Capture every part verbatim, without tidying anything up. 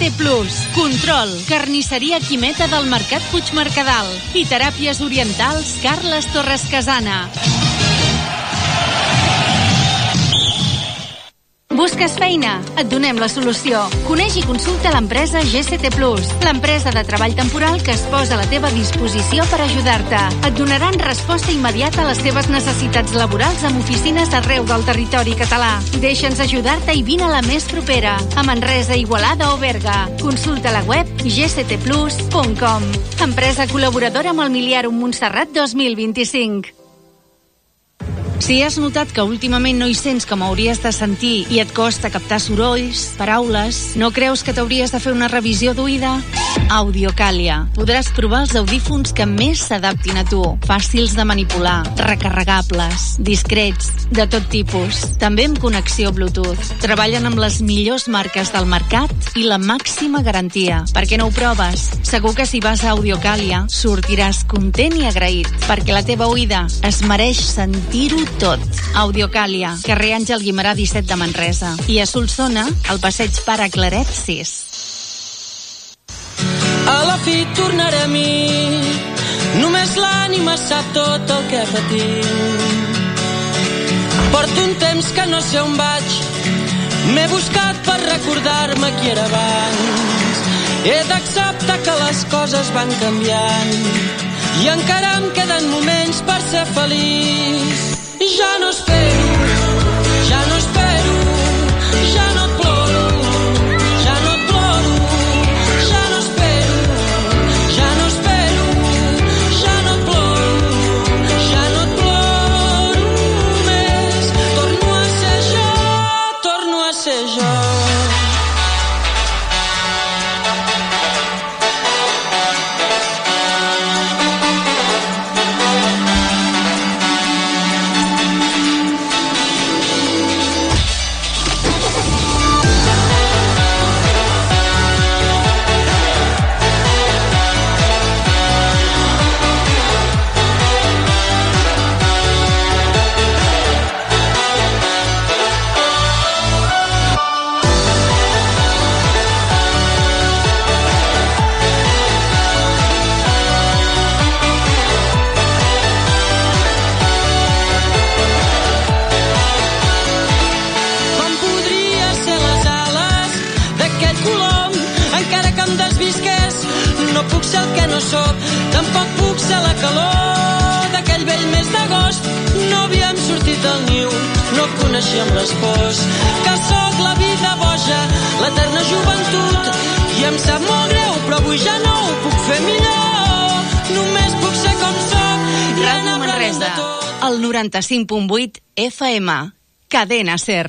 T Plus, Control, Carnisseria Quimeta del Mercat Puigmercadal i Teràpies Orientals Carles Torres Casana. Busques feina? Et donem la solució. Coneix i consulta l'empresa G C T Plus, l'empresa de treball temporal que es posa a la teva disposició per ajudar-te. Et donaran resposta immediata a les teves necessitats laborals amb oficines arreu del territori català. Deixa'ns ajudar-te i vine a la més propera, a Manresa, Igualada o Berga. Consulta la web g c t plus punt com. Empresa col·laboradora amb el Miliàrum Montserrat dos mil vint-i-cinc. Si has notat que últimament no hi sents com hauries de sentir i et costa captar sorolls, paraules, no creus que t'hauries de fer una revisió d'oïda? Audiocàlia. Podràs provar els audífons que més s'adaptin a tu. Fàcils de manipular, recarregables, discrets, de tot tipus. També amb connexió Bluetooth. Treballen amb les millors marques del mercat i la màxima garantia. Per què no ho proves? Segur que si vas a Audiocàlia sortiràs content i agraït, perquè la teva oïda es mereix sentir-ho tot. Audiocàlia, carrer Àngel Guimerà disset de Manresa. I a Solsona, al passeig Pare Claret sis. A la fi tornaré a mi, només l'ànima sap tot el que patim. Porto un temps que no sé on vaig, m'he buscat per recordar-me qui era abans. He d'acceptar que les coses van canviant i encara em queden moments per ser feliç. Ja no espero, ja no espero, ja no et ploro, ja no et ploro, ja no espero, ja no espero, ja no et ploro, ja no et ploro més. Torno a ser jo, torno a ser jo. El que no sóc, tampoc puc ser la calor d'aquell vell mes d'agost. No havíem sortit del niu, no coneixíem les pors, que sóc la vida boja, l'eterna joventut, i em sap molt greu, però avui ja no ho puc fer millor. Només puc ser com soc. Ràdio Manresa, el noranta-cinc punt vuit F M, Cadena Ser.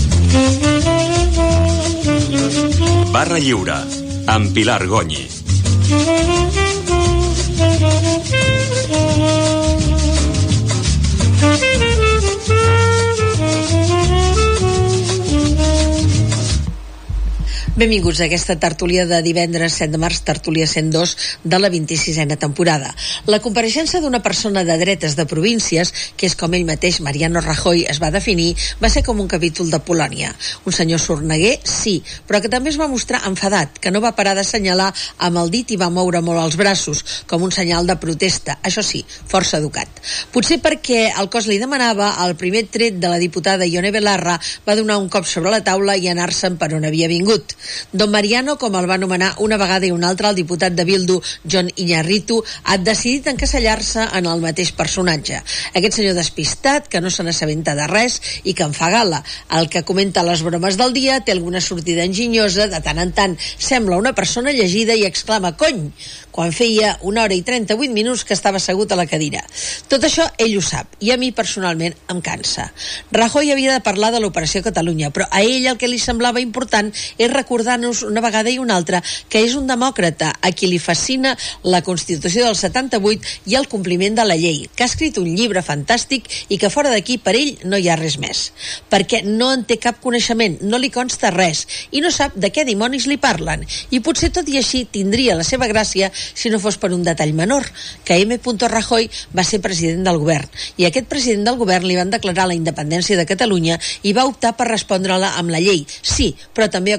Barra Lliure, amb Pilar Gonyi. Benvinguts a aquesta tertúlia de divendres set de març, tertúlia cent dos de la vint-i-sisena temporada. La compareixença d'una persona de dretes de províncies, que és com ell mateix, Mariano Rajoy, es va definir, va ser com un capítol de Polònia. Un senyor sorneguer, sí, però que també es va mostrar enfadat, que no va parar d'assenyalar amb el dit i va moure molt els braços, com un senyal de protesta, això sí, força educat. Potser perquè el cos li demanava, el primer tret de la diputada Ione Belarra va donar un cop sobre la taula i anar-se'n per on havia vingut. Don Mariano, com el va anomenar una vegada i una altra el diputat de Bildu, Jon Iñárritu, ha decidit encasellar-se en el mateix personatge. Aquest senyor despistat, que no se n'assabenta de res i que en fa gala. El que comenta les bromes del dia té alguna sortida enginyosa, de tant en tant sembla una persona llegida i exclama «Cony!» quan feia una hora i trenta-vuit minuts que estava assegut a la cadira. Tot això ell ho sap, i a mi personalment em cansa. Rajoy havia de parlar de l'Operació Catalunya, però a ell el que li semblava important és recordar-nos una vegada i una altra que és un demòcrata a qui li fascina la Constitució del setanta-vuit i el compliment de la llei, que ha escrit un llibre fantàstic i que fora d'aquí per ell no hi ha res més. Perquè no en té cap coneixement, no li consta res, i no sap de què dimonis li parlen, i potser tot i així tindria la seva gràcia si no fos per un detall menor, que M. Rajoy va ser president del govern, i a aquest president del govern li van declarar la independència de Catalunya i va optar per respondre-la amb la llei, sí, però també a cops de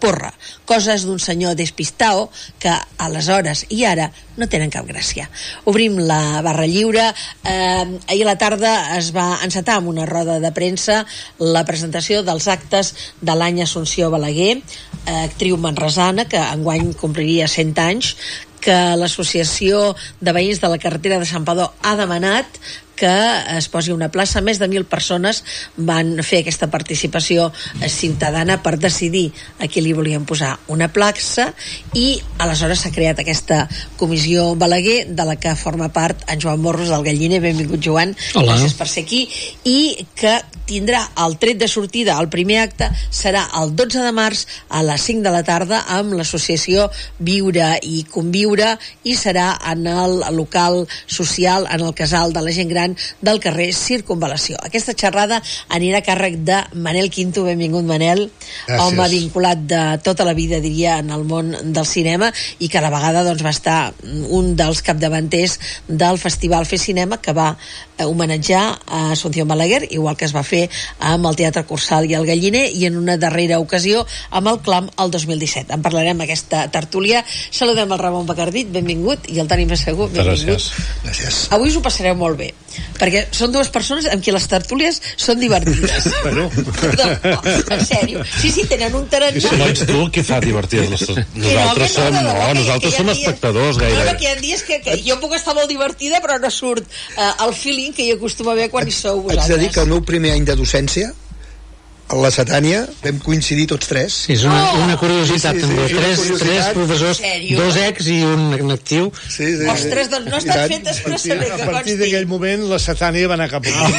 córrer. Coses d'un senyor despistao que aleshores i ara no tenen cap gràcia. Obrim la barra lliure. Eh, ahir a la tarda es va encetar amb una roda de premsa la presentació dels actes de l'any Assumpció Balaguer, eh, actriu manresana que enguany compliria cent anys, que l'Associació de Veïns de la Carretera de Santpedor ha demanat que es posi una plaça. Més de mil persones van fer aquesta participació ciutadana per decidir a qui li volien posar una plaça, i aleshores s'ha creat aquesta comissió Balaguer, de la que forma part en Joan Morros del Galliner. Benvingut, Joan. Hola. Gràcies per ser aquí. I que tindrà el tret de sortida, el primer acte serà el dotze de març a les cinc de la tarda amb l'associació Viure i Conviure, i serà en el local social, en el casal de la gent gran del carrer Circunvalació. Aquesta xerrada anirà a càrrec de Manel Quinto. Benvingut, Manel. Gràcies. Home vinculat de tota la vida, diria, en el món del cinema, i que a la vegada doncs, va estar un dels capdavanters del Festival Fer Cinema, que va homenatjar a Assumpció Balaguer, igual que es va fer amb el Teatre Cursal i el Galliner, i en una darrera ocasió amb el Clam el dos mil disset. En parlarem aquesta tertúlia. Saludem el Ramon Bacardit, benvingut, i el Toni Massegur, benvingut. Gràcies. Gràcies. Avui us ho passareu molt bé, perquè són dues persones amb qui les tertúlies són divertides. Bueno. No, no, en sèrio. Sí, sí, tenen un tarannà. No ets tu el que fa divertides les tertúlies. Nosaltres som, no, no, nosaltres som espectadors, gairebé. No, no, que hi ha dies que, que jo puc estar molt divertida, però no surt uh, el feeling que hi acostuma a haver quan hi sou vosaltres. Haig de dir que el meu primer any de docència a la Setània vam coincidir tots tres. Sí, és una, oh! una curiositat, sí, sí, sí, tres, curiositat. tres professors, dos ex i un actiu. Sí, sí. Ostres, doncs no ha estat fet expressament, que a partir d'aquell moment la Setània va anar cap a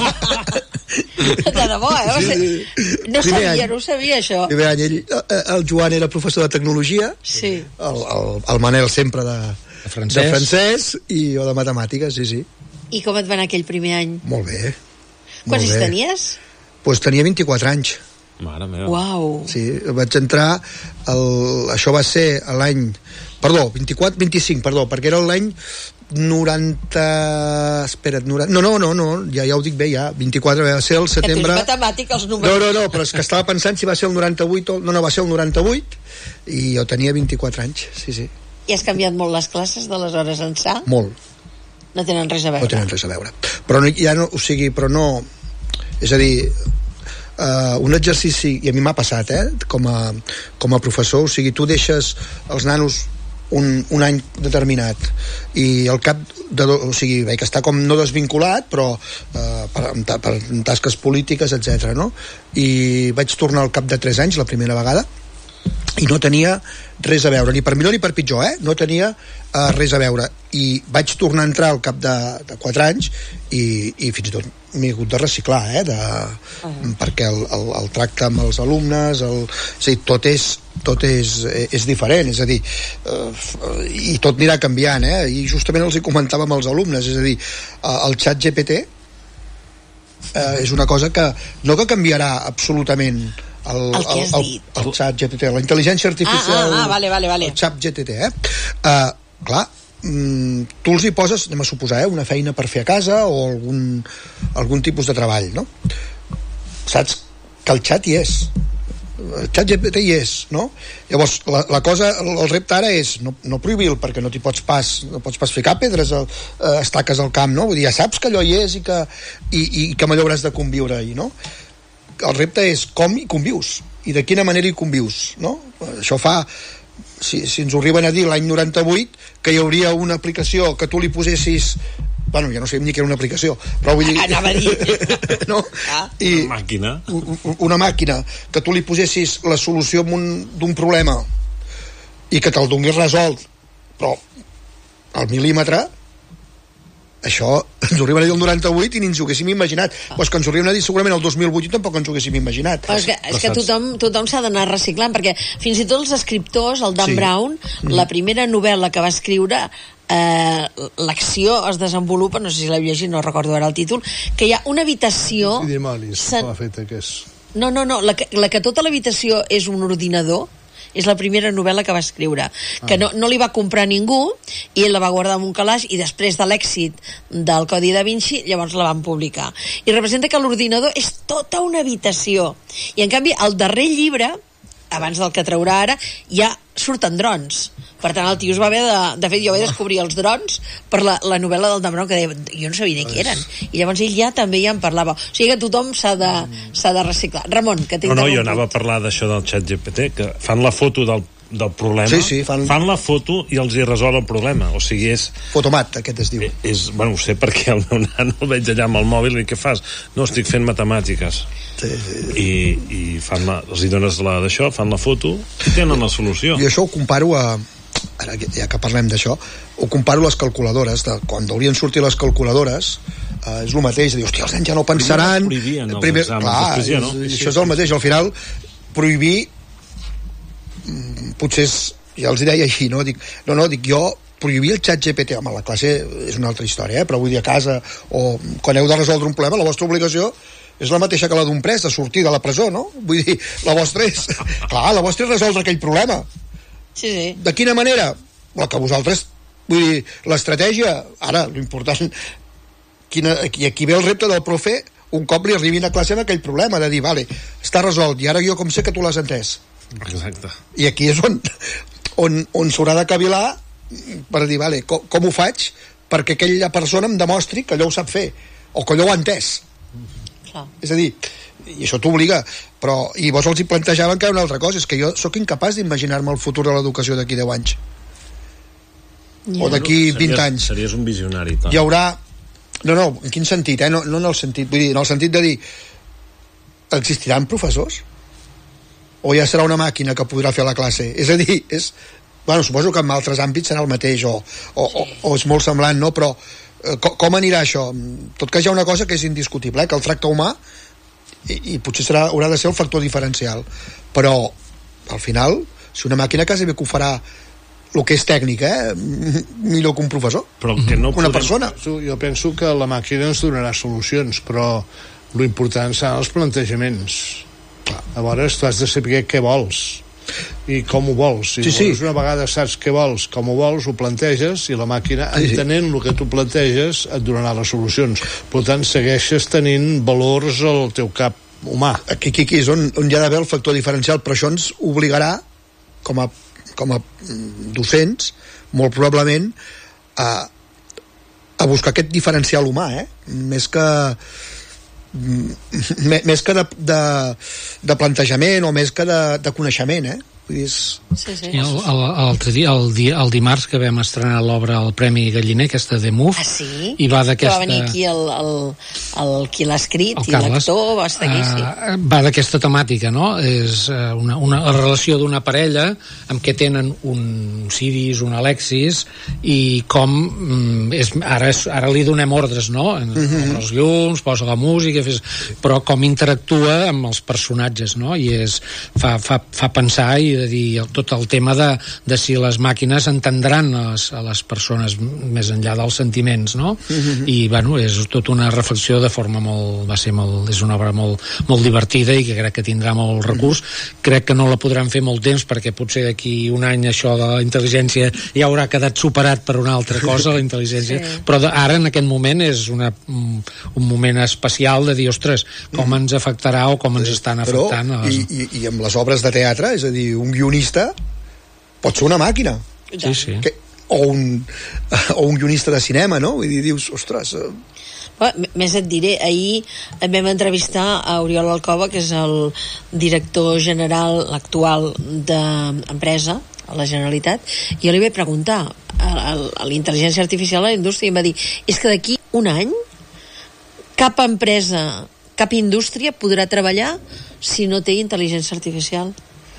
de debò, eh? Sí, sí. No primer sabia, any. no ho sabia, això. Primer any, ell, el Joan era professor de tecnologia, sí. el, el, el Manel sempre de, de, francès. de francès, i jo de matemàtiques, sí, sí. I com et va anar aquell primer any? Molt bé. Quants anys tenies? Doncs pues tenia vint-i-quatre anys. Mare meva. Uau. Sí, vaig entrar, el, això va ser l'any, perdó, vint-i-quatre, vint-i-cinc, perdó, perquè era l'any noranta... Espera't, noranta... No, no, no, no, ja, ja ho dic bé, ja, vint-i-quatre, va ser el setembre... Que tens matemàtic, els números. No, no, no, però és que estava pensant si va ser el noranta-vuit o... No, no, va ser el noranta-vuit, i jo tenia vint-i-quatre anys, sí, sí. I has canviat molt les classes d'aleshores ençà? Molt. No tenen res a veure. No tenen res a veure. Però no, ja no, o sigui, però no... És a dir, uh, un exercici, i a mi m'ha passat, eh, com a, com a professor, o sigui, tu deixes els nanos un, un any determinat i al cap de... O sigui, vaig estar com no desvinculat, però uh, per, per tasques polítiques, etcètera, no? I vaig tornar al cap de tres anys, la primera vegada, i no tenia res a veure, ni per millor ni per pitjor, eh? No tenia uh, res a veure, i vaig tornar a entrar al cap de, de quatre anys i, i fins i tot m'he hagut de reciclar, eh? De, uh-huh. Perquè el, el, el tracte amb els alumnes, el, és a dir, tot és tot és, és diferent, és a dir, uh, i tot anirà canviant, eh? I justament els hi comentava amb els alumnes, és a dir, uh, el xat G P T uh, és una cosa que no que canviarà absolutament el, el que has el, dit. El, el xat G P T, la intel·ligència artificial, ah, ah, ah, vale, vale, vale. el xat G P T, eh? Uh, clar, mm, tu els hi poses, anem a suposar, eh, una feina per fer a casa o algun, algun tipus de treball, no? Saps que el xat hi és, el xat G P T hi és, no? Llavors, la, la cosa, el repte ara és no, no prohibir-lo, perquè no t'hi pots pas no pots pas ficar pedres, a, a estaques al camp, no? Vull dir, ja saps que allò hi és i que, i, i que amb allò hauràs de conviure ahir, no? El repte és com hi convius i de quina manera hi convius, no? Això fa, si, si ens ho arriben a dir l'any noranta-vuit, que hi hauria una aplicació que tu li posessis, bueno, ja no sabem ni que era una aplicació, però vull dir... Anava a dir. No? Ah. I una màquina. Una màquina, que tu li posessis la solució d'un problema i que te'l dongués resolt, però al mil·límetre, això ens ho arriben a dir el noranta-vuit i ni ens ho haguéssim imaginat. Ah. Pues que ens ho arriben a dir segurament el dos mil vuit i tampoc ens ho haguéssim imaginat. Però és que, és que tothom, tothom s'ha d'anar reciclant, perquè fins i tot els escriptors, el Dan sí. Brown, mm. la primera novel·la que va escriure, eh, l'acció es desenvolupa, no sé si l'heu llegit, no recordo ara el títol, que hi ha una habitació... Sí, dimonis, sen... l'ha fet aquest. No, no, no, la que, la que tota l'habitació és un ordinador, és la primera novel·la que va escriure, que no, no li va comprar ningú i ell la va guardar en un calaix, i després de l'èxit del Codi da Vinci llavors la van publicar, i representa que l'ordinador és tota una habitació, i en canvi el darrer llibre abans del que traurà ara, ja surten drons. Per tant, el tio es va haver de... De fet, jo vaig descobrir els drons per la, la novel·la del Dan Brown, que deia, jo no sabia ni qui eren. I llavors ell ja també ja en parlava. O sigui que tothom s'ha de, s'ha de reciclar. Ramon, que t'he No, no, interromput. jo anava a parlar d'això del xat G P T, que fan la foto del, del problema, Sí, sí, fan- fan la foto i els hi resol el problema. O sigui, és... Fotomat, aquest es diu. és bueno, ho sé perquè el meu nano el veig allà amb el mòbil i què fas? No, estic fent matemàtiques. Sí, sí. I, i fan la, els hi dones la d'això, fan la foto i tenen la solució. Jo això ho comparo a... Ara, ja que parlem d'això, ho comparo a les calculadores. De, quan haurien sortir les calculadores, eh, és el mateix. De dir, hòstia, els nens ja no pensaran... Primer els prohibien els Primer, exàmens, clar, després ja no. és, això és el mateix. Al final, prohibir... Potser és... Ja els deia així, no? Dic, no, no, dic jo... Prohibir el xat G P T, home, la classe és una altra història, eh? Però vull dir a casa, o quan heu de resoldre un problema, la vostra obligació és la mateixa que la d'un pres, de sortir de la presó, no? Vull dir, la vostra és... Clar, la vostra és resoldre aquell problema. Sí, sí. De quina manera? La que vosaltres... Vull dir, l'estratègia... Ara, l'important... Quina, aquí, aquí ve el repte del profe un cop li arribin a classe amb aquell problema, de dir, vale, està resolt, i ara jo com sé que tu l'has entès? Exacte. I aquí és on, on, on s'haurà de cavilar per dir, vale, com, com ho faig perquè aquella persona em demostri que allò ho sap fer, o que allò ho ha entès. Clar. És a dir, i això t'obliga, però, i vos els hi plantejaven que era una altra cosa, és que jo sóc incapaç d'imaginar-me el futur de l'educació d'aquí deu anys. Ja. O d'aquí vint Series- anys. Series un visionari, tant. Hi haurà... No, no, en quin sentit, eh? No, no en el sentit, vull dir, en el sentit de dir, existiran professors? O ja serà una màquina que podrà fer la classe? És a dir, és... Bueno, suposo que en altres àmbits serà el mateix, o, o, o, o és molt semblant, no? Però eh, com, com anirà això? Tot cas hi ha una cosa que és indiscutible, eh? Que el tracte humà, i, i potser serà, haurà de ser el factor diferencial, però al final, si una màquina quasi bé que ho farà el que és tècnic, eh? Millor que un professor, Però que no una podem- persona. Jo penso que la màquina ens donarà solucions, però lo important seran els plantejaments. Llavors tu has de saber què vols i com ho vols. Si Sí, sí. una vegada saps què vols, com ho vols, ho planteges, i la màquina, Sí, sí. entenent el que tu planteges, et donarà les solucions. Per tant, segueixes tenint valors al teu cap humà. Aquí, aquí, aquí és on, on hi ha d'haver el factor diferencial, però això ens obligarà com a, com a mm, docents, molt probablement, a, a buscar aquest diferencial humà, eh? Més que mm, me- més que de, de, de plantejament o més que de, de coneixement, eh? Vull dir, és... Sí, sí. I el, el, l'altre dia, el, dia, el dimarts que vam estrenar l'obra El Premi Galliner, aquesta de M U F, Ah, sí? i va Que d'aquesta... va venir aquí el, el, el qui l'ha escrit el i Carles, l'actor va estar aquí, sí. eh, va d'aquesta temàtica, no? És eh, una, una, la relació d'una parella amb què tenen un Siris, un Alexis, i com mm, és, ara, és, ara li donem ordres, no? En, mm-hmm. els llums, posa la música, fes, però com interactua amb els personatges, no? I és, fa, fa, fa pensar i de dir el, tot el tema de, de si les màquines entendran a les, a les persones més enllà dels sentiments, no? Mm-hmm. I, bueno, és tota una reflexió de forma molt... va ser molt... és una obra molt, molt divertida i que crec que tindrà molt recurs. Mm-hmm. Crec que no la podran fer molt temps perquè potser d'aquí un any això de la intel·ligència ja haurà quedat superat per una altra cosa, la intel·ligència, sí. Però de, ara en aquest moment és una, un, un moment especial de dir, ostres, com mm-hmm. ens afectarà o com ens estan afectant. Però, a les... i, i, i amb les obres de teatre, és a dir, un guionista pot ser una màquina. Sí, sí. Que, o, un, o un guionista de cinema, no? Vull dir, dius, ostres... Eh... Més et diré, ahir vam entrevistar a Oriol Alcoba, que és el director general actual d'empresa a la Generalitat, i jo li vaig preguntar a, a, a l'intel·ligència artificial a la indústria, i em va dir, és que d'aquí un any cap empresa, cap indústria podrà treballar si no té intel·ligència artificial.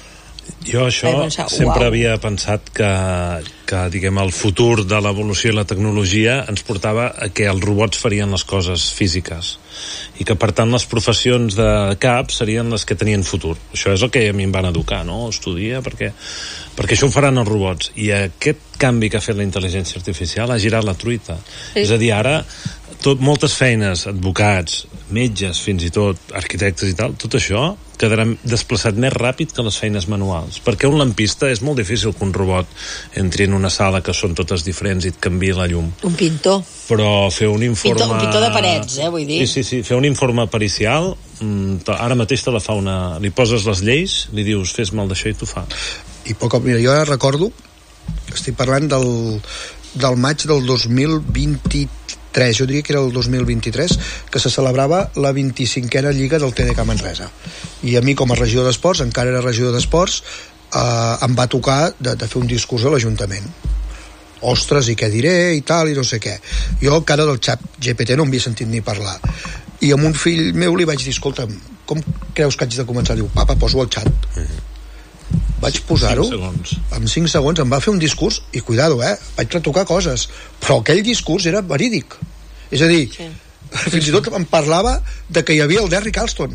Jo això pensar, sempre uau. havia pensat que, que diguem, el futur de l'evolució i la tecnologia ens portava a que els robots farien les coses físiques i que per tant les professions de cap serien les que tenien futur. Això és el que a mi em van educar, no? Estudia perquè, perquè això ho faran els robots, i aquest canvi que ha fet la intel·ligència artificial ha girat la truita. Sí. És a dir, ara tot, moltes feines, advocats, metges, fins i tot arquitectes i tal, tot això quedarà desplaçat més ràpid que les feines manuals, perquè un lampista és molt difícil que un robot entri en una sala que són totes diferents i et canviï la llum. Un pintor. Però fer un informe... Pintor, un pintor de parets, eh, vull dir. Sí, sí, sí, sí, fer un informe pericial, ara mateix te la fa una... li poses les lleis, li dius fes mal d'això i t'ho fa. I poc, mira, jo ara recordo que estic parlant del, del maig del dos mil vint-i-tres, jo diria que era el dos mil vint-i-tres, que se celebrava la vint-i-cinquena Lliga del T D K Manresa. I a mi, com a regidor d'Esports, encara era regidor d'Esports, eh, em va tocar de, de fer un discurs a l'Ajuntament. Ostres, i què diré, i tal, i no sé què. Jo encara del xat G P T no em havia sentit ni parlar. I amb un fill meu li vaig dir, escolta'm, com creus que haig de començar? Diu, papa, poso el xat. Mm-hmm. Vaig posar-ho, en cinc segons em va fer un discurs, i cuidado, eh, vaig retocar coses, però aquell discurs era verídic. És a dir, sí. fins i tot em parlava de que hi havia el Derrick Alston.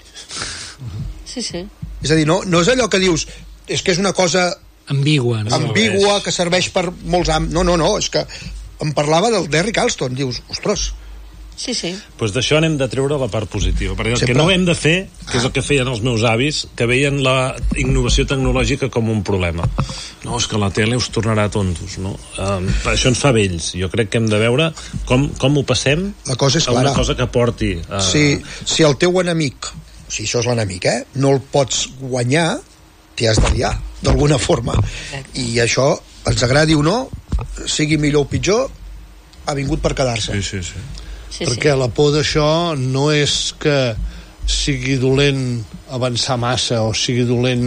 Sí, sí. És a dir, no, no és allò que dius, és que és una cosa... ambigua, no? ambigua, que serveix per molts àmbits. No, no, no, és que em parlava del Derrick Alston. Dius, ostres. Sí, sí. Pues d'això n'hem de treure la part positiva, perquè el Sempre. que no hem de fer, que és el que feien els meus avis, que veien la innovació tecnològica com un problema. No, és que la tele us tornarà tontos, no? Um, això ens fa vells. Jo crec que hem de veure com, com ho passem la cosa és a una clara. cosa que porti... Uh... Si, si el teu enemic, si això és l'enemic, eh, no el pots guanyar, t'hi has de liar, d'alguna forma. I això, ens agradi o no, sigui millor o pitjor, ha vingut per quedar-se. Sí, sí, sí. Sí, perquè sí. La por d'això no és que sigui dolent avançar massa o sigui dolent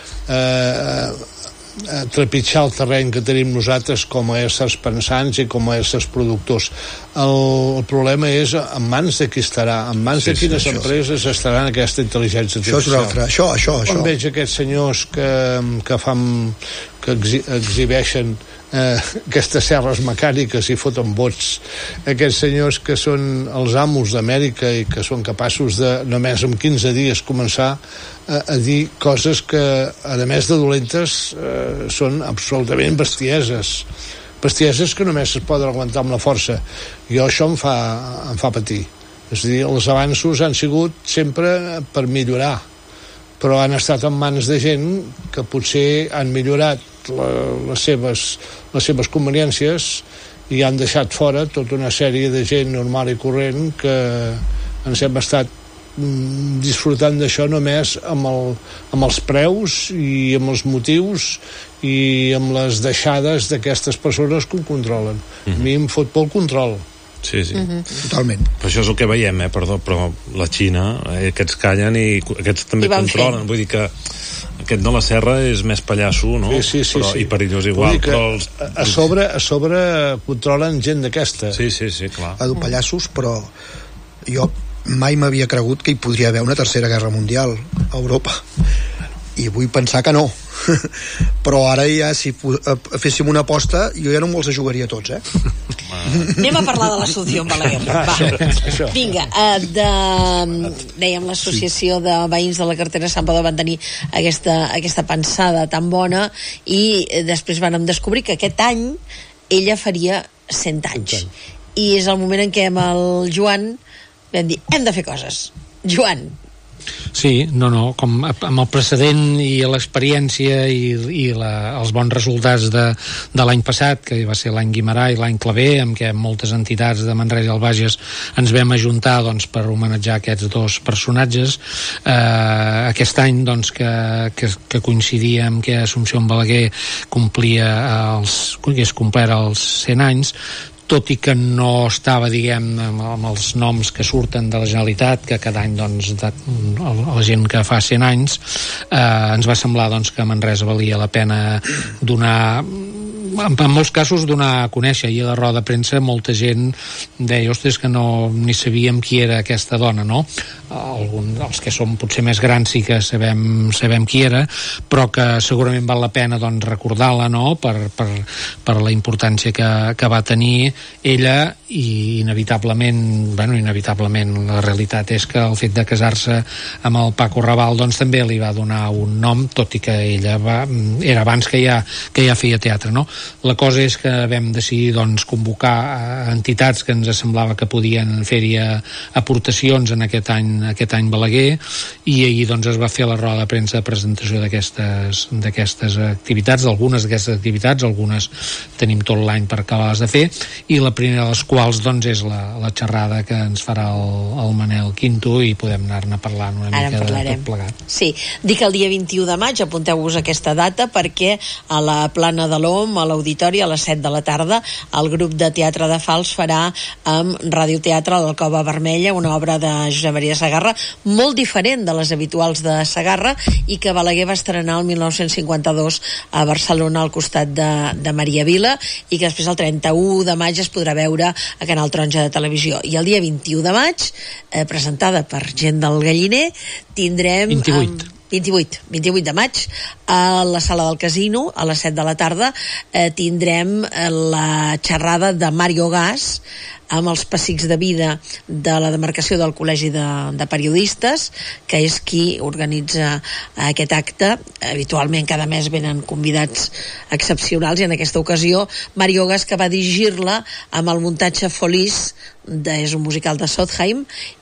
eh, trepitjar el terreny que tenim nosaltres com a éssers pensants i com a éssers productors. El, el problema és en mans de qui estarà, en mans sí, de quines sí, empreses sí. estaran aquesta intel·ligència artificial. Això és un altre, això, això, això. Quan veig aquests senyors que, que fan que exhi, exhibeixen eh, aquestes serres mecàniques i foten bots, aquests senyors que són els amos d'Amèrica i que són capaços de només en quinze dies començar a, a dir coses que a més de dolentes eh, són absolutament bestieses bestieses que només es poden aguantar amb la força. Jo això em fa, em fa patir. És a dir, els avanços han sigut sempre per millorar, però han estat en mans de gent que potser han millorat la, les, seves, les seves conveniències i han deixat fora tota una sèrie de gent normal i corrent que ens hem estat mm, disfrutant d'això només amb, el, amb els preus i amb els motius i amb les deixades d'aquestes persones que ho controlen. Mm-hmm. A mi em fot pel control. Sí, sí. Mm-hmm. Totalment. Però això és el que veiem, eh? Perdó, però la Xina, eh, aquests callen i aquests també controlen. Fent. Vull dir que aquest de la Serra és més pallasso, no? Sí, sí, sí, però, sí. I perillós igual. Però els... a, sobre, a sobre controlen gent d'aquesta. Sí, sí, sí, clar. A dur pallassos, però jo mai m'havia cregut que hi podria haver una tercera guerra mundial a Europa. I vull pensar que no. Però ara ja, si féssim una aposta, jo ja no me'ls jugaria tots, eh? Anem a parlar de la solució amb la guerra. Va. Vinga, uh, de, dèiem l'associació de veïns de la cartera Sant Pau van tenir aquesta, aquesta pensada tan bona i després vam descobrir que aquest any ella faria cent anys. I és el moment en què amb el Joan vam dir, hem de fer coses. Joan. Sí, no, no, com amb el precedent i l'experiència i, i la, els bons resultats de, de l'any passat, que va ser l'any Guimarà i l'any Claver, amb què moltes entitats de Manresa i el Bages ens vam ajuntar doncs, per homenatjar aquests dos personatges. Eh, aquest any doncs, que, que, que coincidia amb que Assumpció Balaguer complia els, que es complert els cent anys, tot i que no estava, diguem, amb els noms que surten de la Generalitat, que cada any, doncs, de, la gent que fa cent anys, eh, ens va semblar, doncs, que a Manresa valia la pena donar, en, en molts casos, donar a conèixer. I a la roda de premsa molta gent deia, ostres, que no ni sabíem qui era aquesta dona, no? Algun, els que som potser més grans sí que sabem, sabem qui era, però que segurament val la pena, doncs, recordar-la, no? Per, per, per la importància que, que va tenir ella i inevitablement, bueno, inevitablement la realitat és que el fet de casar-se amb el Paco Raval doncs també li va donar un nom, tot i que ella va, era abans que ja, que ja feia teatre, no? La cosa és que vam decidir doncs, convocar a entitats que ens semblava que podien fer-hi aportacions en aquest any, aquest any Balaguer, i ahir doncs, es va fer la roda de premsa de presentació d'aquestes d'aquestes activitats, d'algunes d'aquestes activitats, algunes tenim tot l'any per acabar-les de fer, i la primera de les quals doncs, és la, la xerrada que ens farà el, el Manel Quinto, i podem anar-ne parlant una Ara mica de parlarem. tot plegat. Sí, dic el dia vint-i-u de maig, apunteu-vos aquesta data, perquè a la Plana de l'Om, a l'Auditori, a les set de la tarda, el grup de teatre de Fals farà amb radioteatre l'Alcova Vermella, una obra de Josep Maria Segarra, molt diferent de les habituals de Segarra, i que Balaguer va estrenar el mil nou-cents cinquanta-dos a Barcelona al costat de, de Maria Vila, i que després el trenta-u de maig es podrà veure a Canal Taronja de Televisió. I el dia vint-i-u de maig, eh, presentada per gent del Galliner, tindrem... vint-i-vuit. Um, vint-i-vuit, vint-i-vuit de maig, a la sala del Casino, a les set de la tarda, eh, tindrem la xerrada de Mario Gas amb els pessics de vida de la demarcació del Col·legi de, de Periodistes, que és qui organitza aquest acte. Habitualment cada mes venen convidats excepcionals, i en aquesta ocasió Mario Gas, que va dirigir-la amb el muntatge Folies, de, és un musical de Sondheim.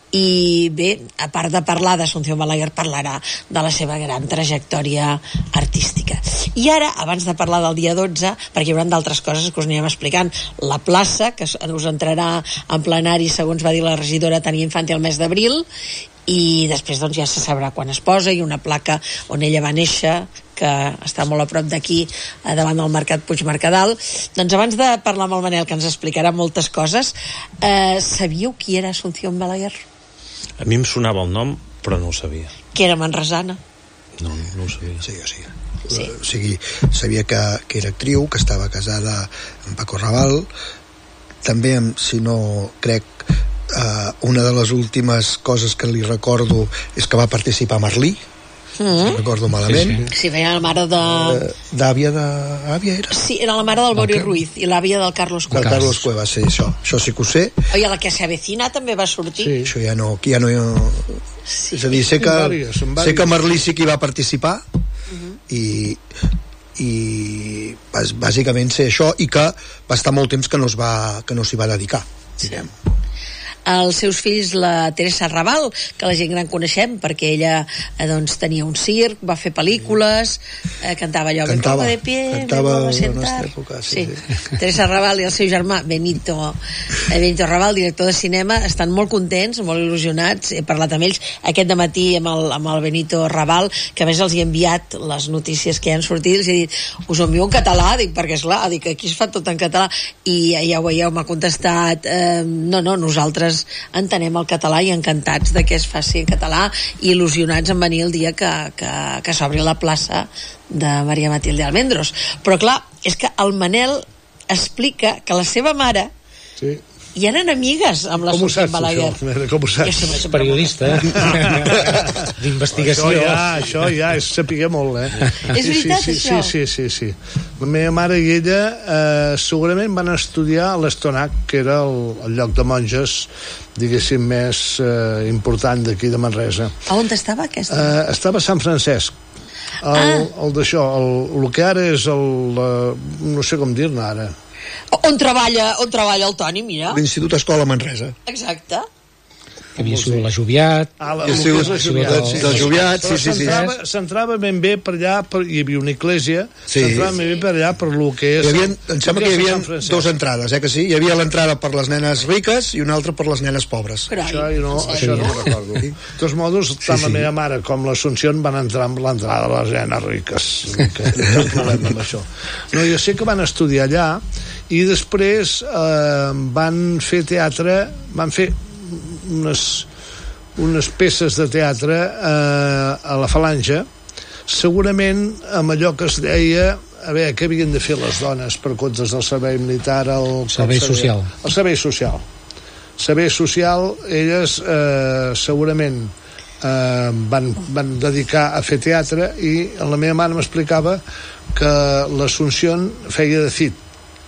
I bé, a part de parlar d'Asunción Balaguer, parlarà de la seva gran trajectòria artística. I ara, abans de parlar del dia dotze, perquè hi haurà d'altres coses que us anirem explicant, la plaça, que us entrarà en plenari, segons va dir la regidora Tania Infante, el mes d'abril, i després doncs, ja se sabrà quan es posa, i una placa on ella va néixer, que està molt a prop d'aquí, davant del Mercat Puigmercadal. Doncs abans de parlar amb el Manel, que ens explicarà moltes coses, eh, sabíeu qui era Asunción Balaguer? A mi em sonava el nom, però no ho sabia. Que era manresana. No, no ho sabia. Sí, o sigui, Sí. o sigui sabia que, que era actriu, que estava casada amb Paco Raval, també, amb, si no crec, eh, una de les últimes coses que li recordo és que va participar a Merlí, Mm-hmm. si no recordo malament. Sí, sí. Sí, veia la mare de... Eh, d'àvia de... àvia era? Sí, era la mare del Boris Ruiz i l'àvia del Carlos Del Cuevas. Carlos Cuevas, sí, això. Això sí que ho sé. Oi, a la que se avecina també va sortir. Sí. Això ja no... Ja no Sí. És a dir, sé que, Són vàries, són vàries. sé que Merlí sí que hi va participar, Uh-huh. i, i bàs- bàsicament sé això, i que va estar molt temps que no es va, que no s'hi va dedicar, diguem. Els seus fills, la Teresa Raval, que la gent gran coneixem perquè ella eh, doncs, tenia un circ, va fer pel·lícules, eh, cantava allò Cantava, de pie, cantava me a la sentar. nostra època, sí, sí. Teresa Raval i el seu germà Benito, eh, Benito Raval, director de cinema, estan molt contents, molt il·lusionats. He parlat amb ells aquest dematí amb el, amb el Benito Raval, que a més els hi he enviat les notícies que han sortit, els he dit, us ho envio en català, dic, perquè esclar, dic, aquí es fa tot en català, i ja ho veieu, m'ha contestat, eh, no, no, nosaltres entenem el català i encantats de que es faci en català, i il·lusionats en venir el dia que, que, que s'obri la plaça de Maria Matilde Almendros. Però clar, és que el Manel explica que la seva mare Sí. hi eren amigues amb la Com ho Asunción saps, Balaguer. això? Com ho saps? Jo sempre- sempre- Periodista, eh? d'investigació. Això ja, això ja és saber molt, eh? És veritat, sí, sí, això? Sí, sí, sí, sí. La meva mare i ella eh, segurament van estudiar a l'Estonac, que era el, el lloc de monges, diguéssim, més eh, important d'aquí de Manresa. A on estava aquesta? Eh, estava a Sant Francesc. El, Ah. el d'això, el, el que ara és el... Eh, no sé com dir-ne ara. On treballa, on treballa el Toni, mira. L'Institut Escola Manresa. Exacte. Que havia sigut la Joviat. Ah, la, El el seu- que és la Joviat, del- sí, del sí. Joviat, sí, Però sí, sí. s'entrava- s'entrava ben bé per allà, per, hi havia una església, Sí. s'entrava ben bé per allà per lo que és... Hi havia, em sembla que hi havia Sant Francesc. dues entrades, eh, que sí? Hi havia l'entrada per les nenes riques i una altra per les nenes pobres. Carai, Això, jo no, en això sèrio? no ho recordo. De tots modos, tant la sí. meva mare com l'Assumpción van entrar amb l'entrada de les nenes riques. Que no hi ha problema amb això. No, jo sé que van estudiar allà i després eh, van fer teatre, van fer unes, unes peces de teatre eh, a la Falange, segurament amb allò que es deia a veure, què havien de fer les dones per comptes del servei militar, el Servei com seria? social. El servei social. Servei social, elles eh, segurament eh, van, van dedicar a fer teatre, i la meva mare m'explicava que l'Assumpció feia de Cid,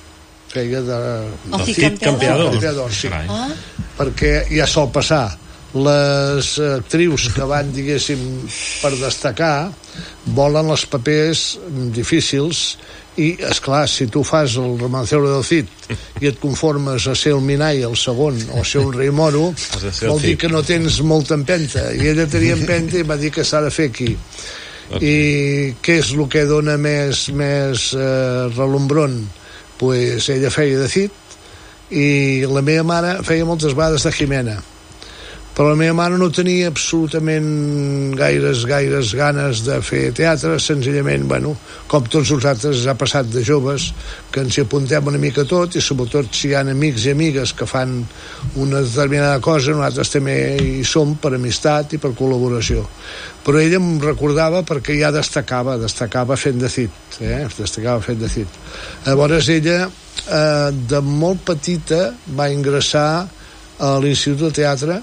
feia de... El Cid Cid Campeador. Campeador, sí. Carai. Ah, Perquè ja sol passar les actrius que van, diguéssim, per destacar, volen els papers difícils i, esclar, si tu fas el Romancero del Cid i et conformes a ser el Minai el segon o ser un rei moro, vol dir que no tens molta empenta, i ella tenia empenta i va dir que s'ha de fer aquí. Okay. I què és el que dona més, més eh, relumbron? Pues ella feia de Cid i la meva mare feia moltes vegades de Jimena, però la meva mare no tenia absolutament gaires, gaires ganes de fer teatre, senzillament, bueno, com tots nosaltres ha passat de joves, que ens hi apuntem una mica tot, i sobretot si hi ha amics i amigues que fan una determinada cosa, nosaltres també hi som per amistat i per col·laboració. Però ella em recordava perquè ja destacava, destacava fent de Cid, eh? destacava fent de Cid. Llavors ella, eh, de molt petita, va ingressar a l'Institut de Teatre,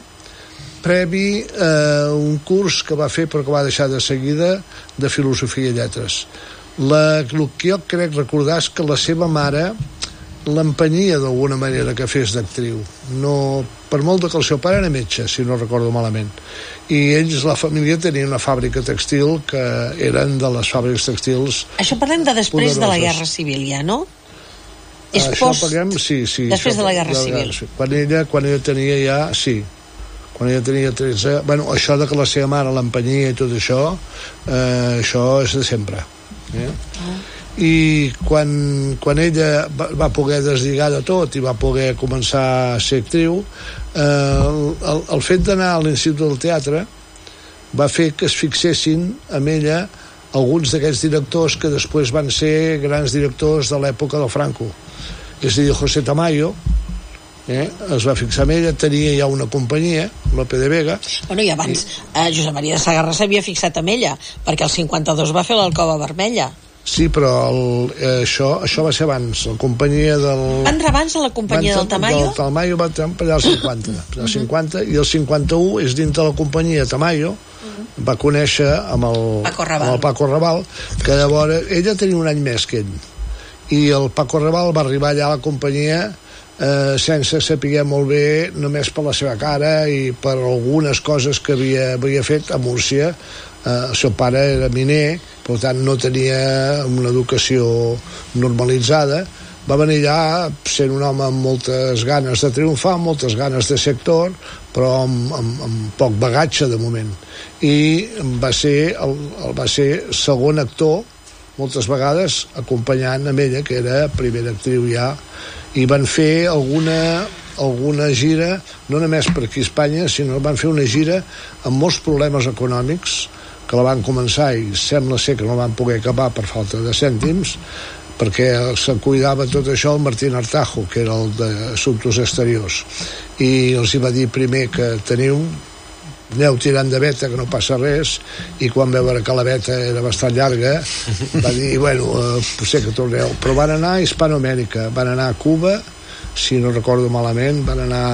previ a eh, un curs que va fer però que va deixar de seguida de filosofia i lletres. La, el que jo crec recordar és que la seva mare l'empenyia d'alguna manera que fes d'actriu, no, per molt que el seu pare era metge, si no recordo malament, i ells, la família, tenia una fàbrica textil que eren de les fàbriques textils. Això parlem de després poderoses. De la Guerra Civil ja, no? És això post... parlem, sí, sí, després això, de la Guerra de Civil. Guerra, quan, ella, quan ella tenia ja, sí, quan ella tenia tretze, bueno, això de que la seva mare l'empenyia i tot això, eh, això és de sempre. Eh? Ah. I quan, quan ella va, va poder deslligar de tot i va poder començar a ser actriu, eh, el, el fet d'anar a l'Institut del Teatre va fer que es fixessin amb ella alguns d'aquests directors que després van ser grans directors de l'època del Franco. És a dir, José Tamayo, Eh, es va fixar amb ella, tenia ja una companyia, Lope de Vega. Bueno, i abans i... Eh, Josep Maria de Sagarra s'havia fixat amb ella, perquè el cinquanta-dos va fer l'Alcova Vermella. Sí, però el, eh, això, això va ser abans, la companyia del... Van abans a la companyia del Tamayo? Del Tamayo va allà al cinquanta, al cinquanta, i el cinquanta-u és dintre de la companyia Tamayo, uh-huh. va conèixer amb el Paco Raval. Amb el Paco Raval, que llavors ella tenia un any més que ell, i el Paco Raval va arribar allà a la companyia Eh, sense saber molt bé, només per la seva cara i per algunes coses que havia, havia fet a Múrcia. Eh, el seu pare era miner, per tant no tenia una educació normalitzada. Va venir allà sent un home amb moltes ganes de triomfar, amb moltes ganes de ser actor, però amb, amb, amb poc bagatge de moment, i va ser, el, el va ser segon actor moltes vegades acompanyant amb ella, que era primera actriu ja, i van fer alguna, alguna gira, no només per aquí a Espanya, sinó van fer una gira amb molts problemes econòmics, que la van començar i sembla ser que no van poder acabar per falta de cèntims, perquè se cuidava tot això el Martín Artajo, que era el d'Assumptes Exteriors, i els hi va dir primer que teniu, aneu tirant de veta, que no passa res, i quan veure que la veta era bastant llarga va dir, bueno, eh, potser que torneu, però van anar a Hispanoamèrica, van anar a Cuba, si no recordo malament, van anar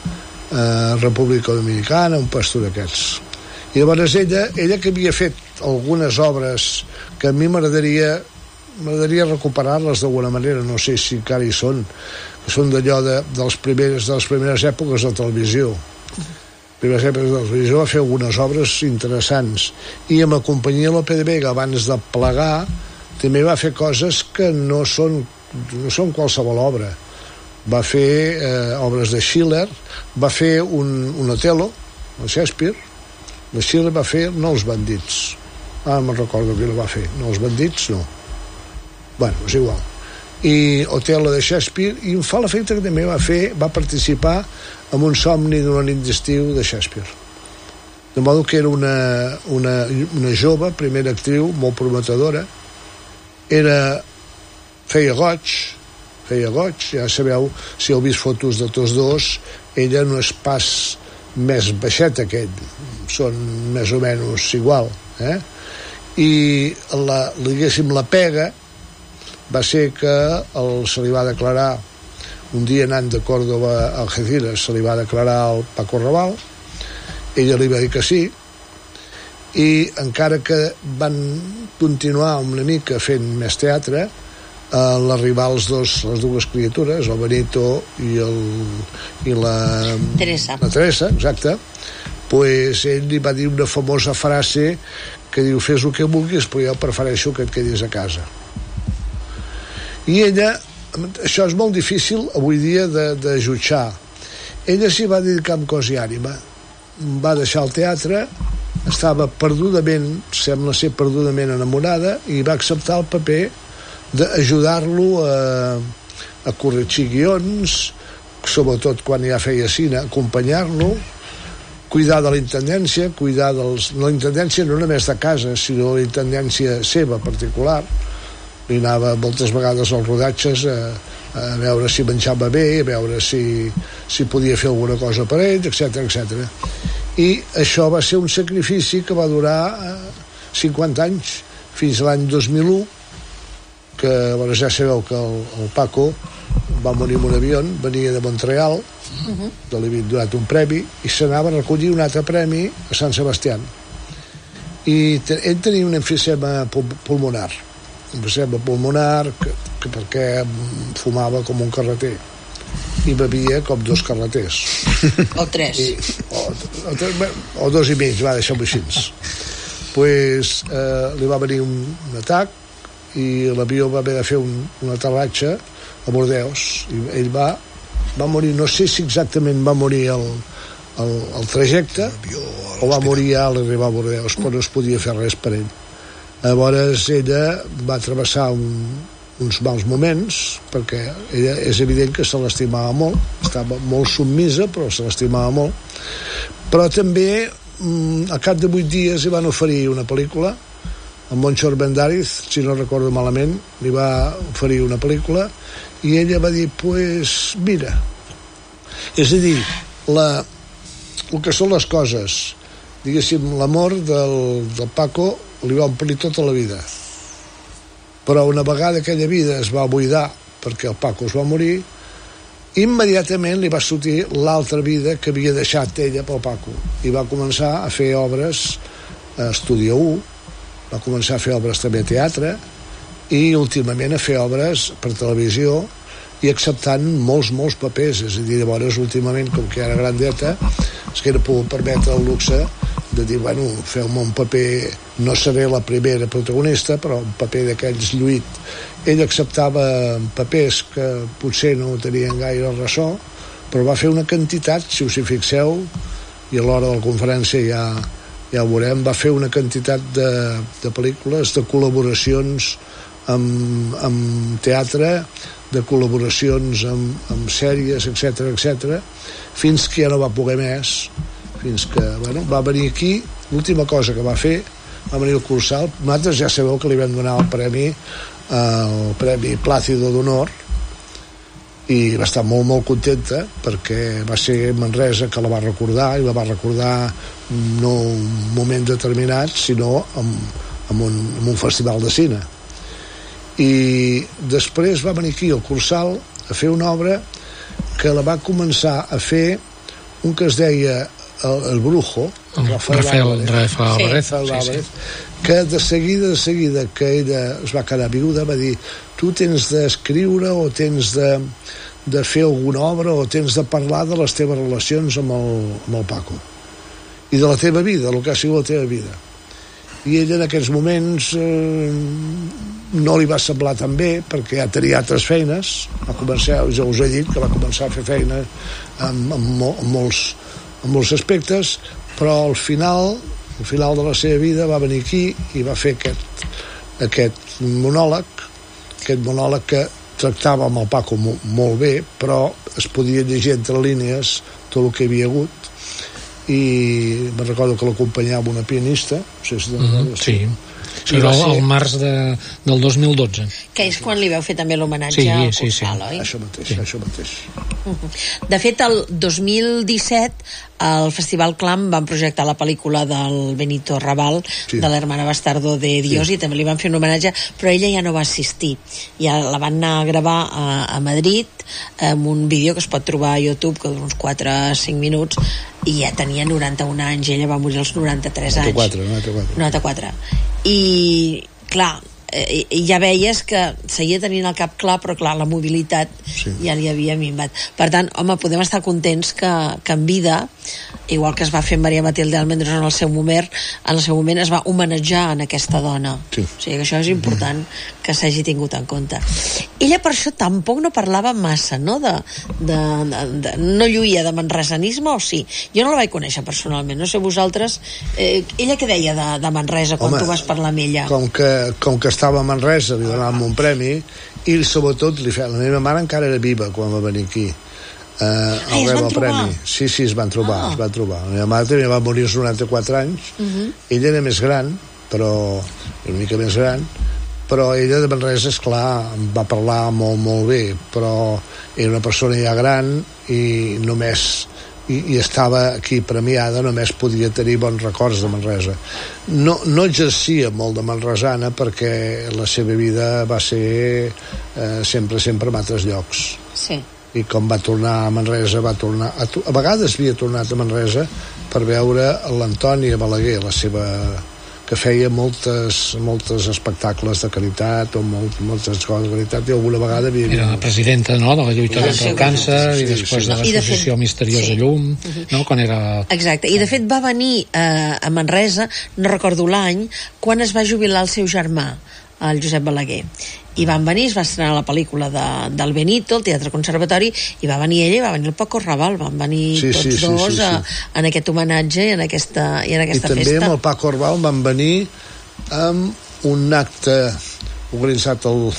a República Dominicana, un pastor d'aquests, i llavors ella, ella que havia fet algunes obres que a mi m'agradaria m'agradaria recuperar-les d'alguna manera, no sé si encara hi són, que són d'allò de, dels primers, de les primeres èpoques de televisió. Primeres èpoques de televisió va fer algunes obres interessants, i amb la companyia Lope de Vega, abans de plegar, també va fer coses que no són, no són qualsevol obra. Va fer eh, obres de Schiller, va fer un, un Otelo, el Shakespeare, de Schiller va fer No els bandits. Ah, me'n recordo qui la va fer. No els bandits, no. Bueno, és igual. I Otelo de Shakespeare, i em fa l'efecte que també va fer, va participar en Un somni d'una nit d'estiu de Shakespeare. De modo que era una, una, una jove, primera actriu, molt prometedora. Era... feia goig, feia goig, ja sabeu, si heu vist fotos de tots dos, ella no és pas més baixeta que ell, són més o menys igual, eh? I la, diguéssim, la pega va ser que el, se li va declarar un dia anant de Córdoba a Algeciras, se li va declarar al Paco Raval, ella li va dir que sí, i encara que van continuar una mica fent més teatre, a l'arribar els dos, les dues criatures, el Benito i, el, i la Teresa. la Teresa, exacte, pues ell li va dir una famosa frase que diu: fes el que vulguis, però jo prefereixo que et quedis a casa. I ella, això és molt difícil avui dia de, de jutjar. Ella s'hi va dedicar amb cos i ànima, va deixar el teatre, estava perdudament, sembla ser perdudament enamorada, i va acceptar el paper d'ajudar-lo a, a corregir guions, sobretot quan ja feia cine, acompanyar-lo, cuidar de la intendència, cuidar dels... la intendència no només de casa, sinó la intendència seva particular. Li anava moltes vegades als rodatges a, a veure si menjava bé, a veure si, si podia fer alguna cosa per ells, etcètera, etcètera. I això va ser un sacrifici que va durar cinquanta anys, fins a l'any dos mil u, que bueno, ja sabeu que el, el Paco va morir en un avió, venia de Montreal, uh-huh. de li havien donat un premi, i s'anava a recollir un altre premi a Sant Sebastià. I te, ell tenia un emfisema pulmonar, un emfisema pulmonar que, que perquè fumava com un carreter i bevia com dos carreters. O tres. I, o, o, o dos i mig, va, deixar-ho així. Pues, eh, li va venir un, un atac i l'avió va haver de fer un, un aterratge a Bordeus, i ell va, va morir, no sé si exactament va morir el, el, el trajecte o va morir a l'arribar a Bordeus, però no es podia fer res per ell. Llavors ella va travessar un, uns mals moments, perquè ella és evident que se l'estimava molt, estava molt submisa, però se l'estimava molt. Però també al cap de vuit dies li van oferir una pel·lícula, en Moncho Armendáriz, si no recordo malament, li va oferir una pel·lícula, i ella va dir, pues, mira. És a dir, la, el que són les coses, diguéssim, l'amor del, del Paco li va omplir tota la vida. Però una vegada aquella vida es va buidar perquè el Paco es va morir, immediatament li va sortir l'altra vida que havia deixat ella pel Paco, i va començar a fer obres a Estudio u, va començar a fer obres també a teatre i últimament a fer obres per televisió i acceptant molts, molts papers. És a dir, llavors últimament, com que era grandeta, es que era pogut permetre el luxe de dir, bueno, feu-me un paper, no seré la primera protagonista, però un paper d'aquells lluit. Ell acceptava papers que potser no tenien gaire ressò, però va fer una quantitat, si us hi fixeu, i a l'hora de la conferència ja ja ho veurem, va fer una quantitat de, de pel·lícules, de col·laboracions amb, amb teatre, de col·laboracions amb, amb sèries, etcètera, etcètera, fins que ja no va poder més, fins que, bueno, va venir aquí, l'última cosa que va fer, va venir al Cursal, nosaltres ja sabeu que li vam donar el premi, el premi Plàcido d'Honor, i va estar molt, molt contenta perquè va ser Manresa que la va recordar, i la va recordar no un moment determinat, sinó amb, amb, un, amb un festival de cine. I després va venir aquí al Cursal a fer una obra que la va començar a fer un que es deia El, el Brujo, el Rafael, Rafael, Rafael Álvarez, sí, Álvarez, sí, sí. Que de seguida, de seguida que ella es va quedar viuda, va dir, tu tens d'escriure o tens de, de fer alguna obra o tens de parlar de les teves relacions amb el, amb el Paco i de la teva vida, el que ha sigut la teva vida. I ella en aquests moments eh, no li va semblar tan bé perquè ja tenia altres feines, va començar, ja us he dit que va començar a fer feina amb, amb, amb molts en molts aspectes, però al final al final de la seva vida va venir aquí i va fer aquest, aquest monòleg aquest monòleg que tractava amb el Paco molt, molt bé, però es podia llegir entre línies tot el que hi havia hagut, i me'n recordo que l'acompanyava una pianista, no sé si mm-hmm, sí. Això era el, el març de, del dos mil dotze. Que és quan li veu fer també l'homenatge sí, al sí, Cursal, sí. oi? Això mateix, sí. això mateix. De fet, el dos mil disset al Festival Clam van projectar la pel·lícula del Benito Raval, sí. de l'Hermana Bastardo de Dios, sí. i també li van fer un homenatge, però ella ja no va assistir. Ja la van anar a gravar a, a Madrid amb un vídeo que es pot trobar a YouTube, que dura uns quatre a cinc minuts, i ja tenia noranta-un anys, ella va morir als noranta-tres anys. noranta-quatre, noranta-quatre. I, clar, eh, ja veies que seguia tenint el cap clar, però clar, la mobilitat sí. ja li havia minvat. Per tant, home, podem estar contents que, que en vida igual que es va fer Maria Matilde Almendros en el seu moment, en el seu moment es va homenatjar en aquesta dona. Sí. O sigui que això és important que s'hagi tingut en compte. Ella per això tampoc no parlava massa, no? De, de, de, de, no lluïa de manresanisme, o sí? Jo no la vaig conèixer personalment, no sé vosaltres, eh, ella què deia de, de Manresa quan Home, tu vas parlar amb ella? Com que, com que estava a Manresa, li donàvem un premi, i sobretot li feia, la meva mare encara era viva quan va venir aquí. Uh, ah, es van trobar? Premi. Sí, sí, es van trobar, ah. es van trobar. La meva mare també va morir als noranta-quatre anys, uh -huh. ella era més gran, però una mica més gran, però ella de Manresa, esclar, va parlar molt, molt bé, però era una persona ja gran i només i, i estava aquí premiada, només podia tenir bons records de Manresa. No, no exercia molt de manresana perquè la seva vida va ser eh, sempre, sempre en altres llocs. Sí. I com va tornar a Manresa, va tornar a, a vegades havia tornat a Manresa per veure l'Antònia Balaguer, la seva, que feia moltes, moltes espectacles de qualitat o molt, moltes coses de qualitat, i alguna vegada havia... Era la presidenta, no?, de la lluita contra el càncer, sí, i després sí, de l'associació Misteriosa sí. Llum, no?, quan era... Exacte, i de fet va venir eh, a Manresa, no recordo l'any, quan es va jubilar el seu germà, el Josep Balaguer, i van venir, es va estrenar la pel·lícula de, del Benito, el Teatre Conservatori, i va venir ella i va venir el Paco Raval, van venir sí, tots sí, sí, dos sí, sí. A, en aquest homenatge i en aquesta, i en aquesta I festa. també amb el Paco Raval van venir amb un acte organitzat al,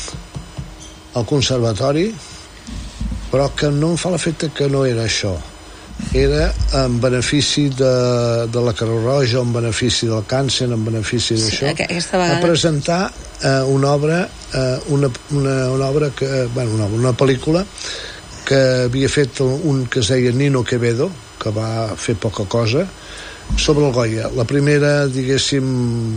al Conservatori, però que no em fa l'efecte que no era això. Era en benefici de, de la Creu Roja, en benefici del càncer, en benefici d'això, sí, vegada... a presentar eh, una obra eh, una, una, una obra que, bueno, una, una pel·lícula que havia fet un que es deia Nino Quevedo, que va fer poca cosa, sobre el Goya. La primera, diguéssim,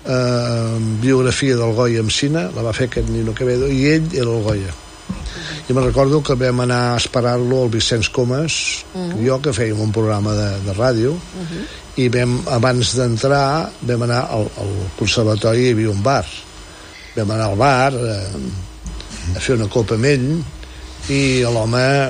eh, biografia del Goya en cine la va fer aquest Nino Quevedo, i ell era el Goya. I me'n recordo que vam anar a esperar-lo al Vicenç Comas, uh -huh. jo, que fèiem un programa de, de ràdio, uh -huh. i vam, abans d'entrar vam anar al, al conservatori, hi havia un bar, vam anar al bar eh, a fer una copa amb ell, i l'home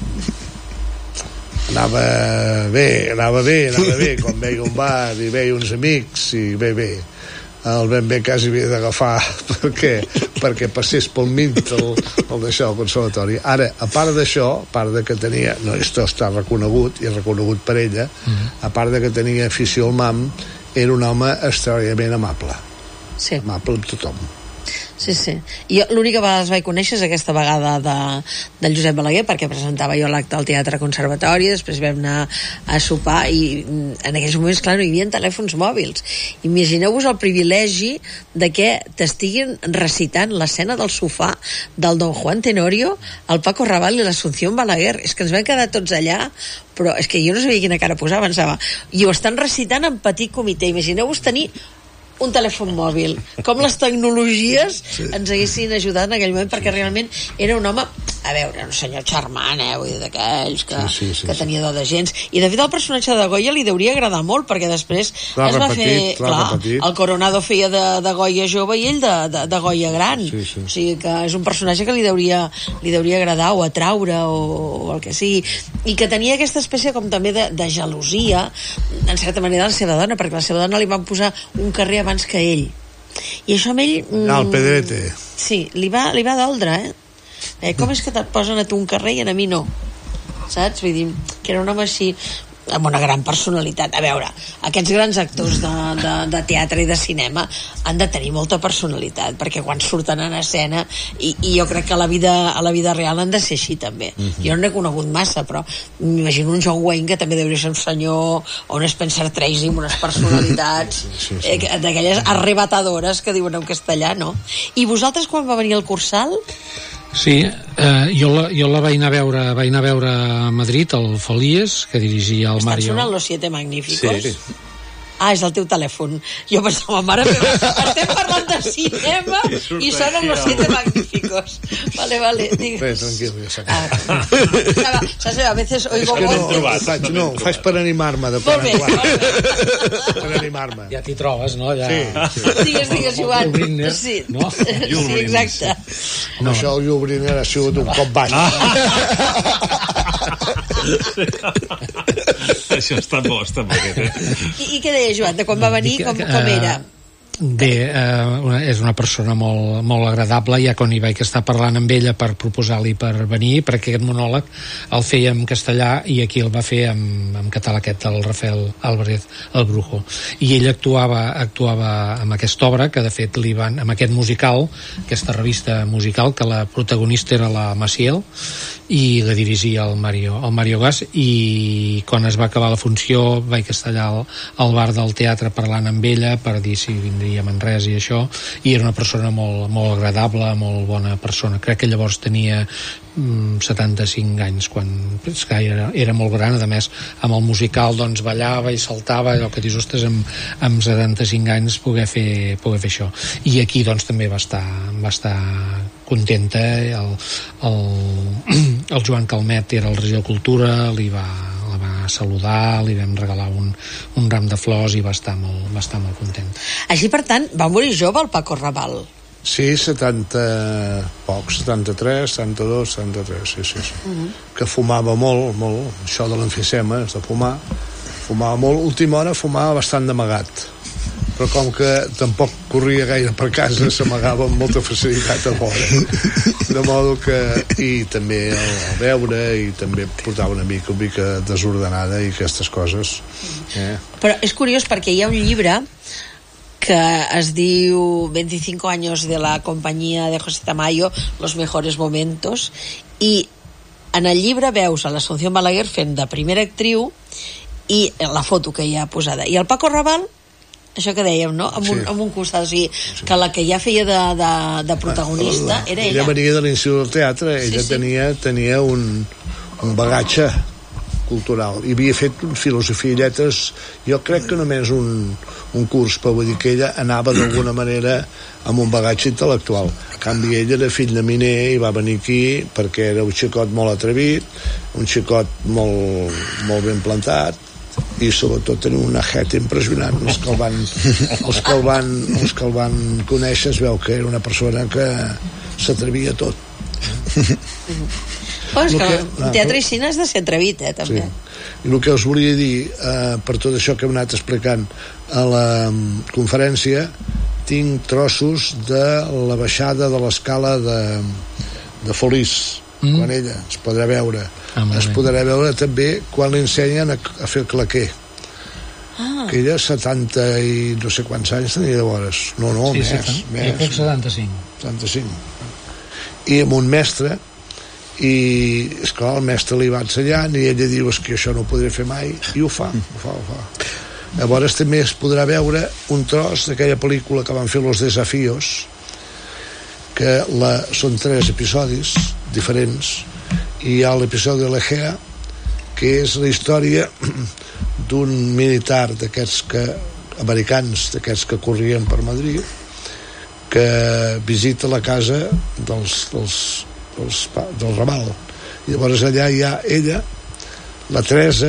anava bé, anava bé, anava bé, quan veia un bar i veia uns amics, i bé, bé, el ben bé quasi havia d'agafar perquè, perquè passés pel mig el, el d'això, el conservatori. Ara, a part d'això, a part de que tenia, no, esto està reconegut, i reconegut per ella, mm-hmm. a part de que tenia afició al mam, era un home extraordinàriament amable. Sí. Amable amb tothom. Sí, sí. Jo l'única vegada es vaig conèixer és aquesta vegada de, del Josep Balaguer, perquè presentava jo l'acte al Teatre Conservatori, després vam anar a sopar, i en aquells moments, clar, no hi havia telèfons mòbils. Imagineu-vos el privilegi de que t'estiguin recitant l'escena del sofà del Don Juan Tenorio, el Paco Raval i l'Asunción Balaguer. És que ens vam quedar tots allà, però és que jo no sabia quina cara posar, pensava, i ho estan recitant en petit comitè. Imagineu-vos tenir un telèfon mòbil, com les tecnologies sí. ens haguessin ajudat en aquell moment, perquè realment era un home, a veure, un senyor charmant, eh, vull dir, d'aquells que, sí, sí, sí, que tenia do de gens, i de fet el personatge de Goya li deuria agradar molt, perquè després clar, es va repetit, fer, clar, repetit. el Coronado feia de, de Goya jove i ell de, de, de Goya gran, sí, sí. o sigui que és un personatge que li deuria, li deuria agradar o atraure o, o el que sigui, i que tenia aquesta espècie com també de, de gelosia, en certa manera, de la seva dona, perquè la seva dona li van posar un carrer abans que ell, i això amb ell mm, el Pedrete sí, li va, li va doldre eh? Eh, com és que et posen a tu un carrer i a mi no, saps? Vull dir, que era un home així amb una gran personalitat. A veure, aquests grans actors de, de, de teatre i de cinema han de tenir molta personalitat, perquè quan surten en escena, i, i jo crec que a la vida, a la vida real han de ser així també. Mm-hmm. Jo no n'he conegut massa, però m'imagino un John Wayne que també deu ser un senyor, o un Spencer Tracy amb unes personalitats sí, sí. Eh, d'aquelles arrebatadores que diuen en castellà, no? I vosaltres quan va venir el Cursal? Sí, eh, jo, la, jo la vaig anar a veure, vaig anar a veure a Madrid, al Felies, que dirigia el Estan Mario. Estan sonant Los Siete Magníficos? Sí. Ah, és el teu telèfon. Jo pensava, mare meva, estem parlant de cinema i sonen Los Siete Magníficos. Vale, vale. Digues. Bé, tranquil, ja s'ha ah, saps, a veces oigo no, voces. Ho faig, no, ho faig per animar-me de quan en quan. Per animar-me. Ja t'hi trobes, no? Ja... Sí, sí. Digues, digues, Joan. Sí, no? Sí, exacte. No, això el Llubriner ha sigut un cop baix. Això està bo, està bo. Eh? I, I què deia, Joan, de quan va venir, com, com era? Bé, eh, una, és una persona molt, molt agradable. Ja quan hi vaig estar parlant amb ella per proposar-li per venir, perquè aquest monòleg el feia en castellà i aquí el va fer en, en català, aquest, el Rafael Álvarez el Brujo, i ell actuava actuava amb aquesta obra, que de fet li van, amb aquest musical, aquesta revista musical, que la protagonista era la Maciel i la dirigia el Mario, el Mario Gas, i quan es va acabar la funció vaig estar allà al, al bar del teatre parlant amb ella per dir si vindria a Manresa i això, i era una persona molt, molt agradable, molt bona persona. Crec que llavors tenia mm, setanta-cinc anys, quan és que era, era molt gran. A més, amb el musical doncs ballava i saltava, allò que dius, ostres, amb, amb setanta-cinc anys poder fer, poder fer això. I aquí doncs també va estar, va estar contenta. El, el, el Joan Calmet era el regidor de Cultura, li va, la va saludar, li vam regalar un, un ram de flors i va estar molt, va estar molt content. Així, per tant, va morir jove el Paco Raval. Sí, setanta pocs, setanta-tres, setanta-dos, setanta-tres, sí, sí, sí. Uh-huh. Que fumava molt, molt, això de l'emfisema, és de fumar, fumava molt, última hora fumava bastant d'amagat, però com que tampoc corria gaire per casa, s'amagava amb molta facilitat a fora, de modo que, i també el, el beure, i també portava una mica, una mica desordenada i aquestes coses. Eh? Però és curiós perquè hi ha un llibre que es diu veinticinco años de la compañía de José Tamayo, los mejores momentos, i en el llibre veus a l'Asunción Balaguer fent de primera actriu i la foto que hi ha posada, i el Paco Raval, això que dèiem, no? Amb un, sí. amb un costat, o sigui, sí. que la que ja feia de, de, de protagonista era ella. Ella venia de l'Institut del Teatre, ella sí, sí. tenia, tenia un, un bagatge cultural, i havia fet filosofia i lletres, jo crec que només un, un curs, però vull dir que ella anava d'alguna manera amb un bagatge intel·lectual. En canvi, ell era fill de miner i va venir aquí perquè era un xicot molt atrevit, un xicot molt, molt ben plantat, i sobretot tenia una jeta impressionant. Els que el van, els que el van, els que el van conèixer es veu que era una persona que s'atrevia a tot. Oh, és que, que el teatre i cine has de ser atrevit, eh, també. Sí. I el que us volia dir, eh, per tot això que hem anat explicant a la conferència, tinc trossos de la baixada de l'escala de, de Folís, mm. quan ella es podrà veure. Ah, es podrà veure també quan l'ensenyen a, a fer el claquer. Ah. Que ella setanta i no sé quants anys tenia llavors. No, no, sí, més. Sí, més. Jo crec setanta-cinc. setanta-cinc. I amb un mestre, i esclar, el mestre li va ensenyant i ella diu, és que això no ho podré fer mai, i ho fa, ho fa, ho fa. Llavors també es podrà veure un tros d'aquella pel·lícula que van fer Los Desafíos, que la, són tres episodis diferents, i hi ha l'episodi de l'Egea, que és la història d'un militar d'aquests que, americans, d'aquests que corrien per Madrid, que visita la casa dels, dels Dels, del Raval. I llavors allà hi ha ella, la Teresa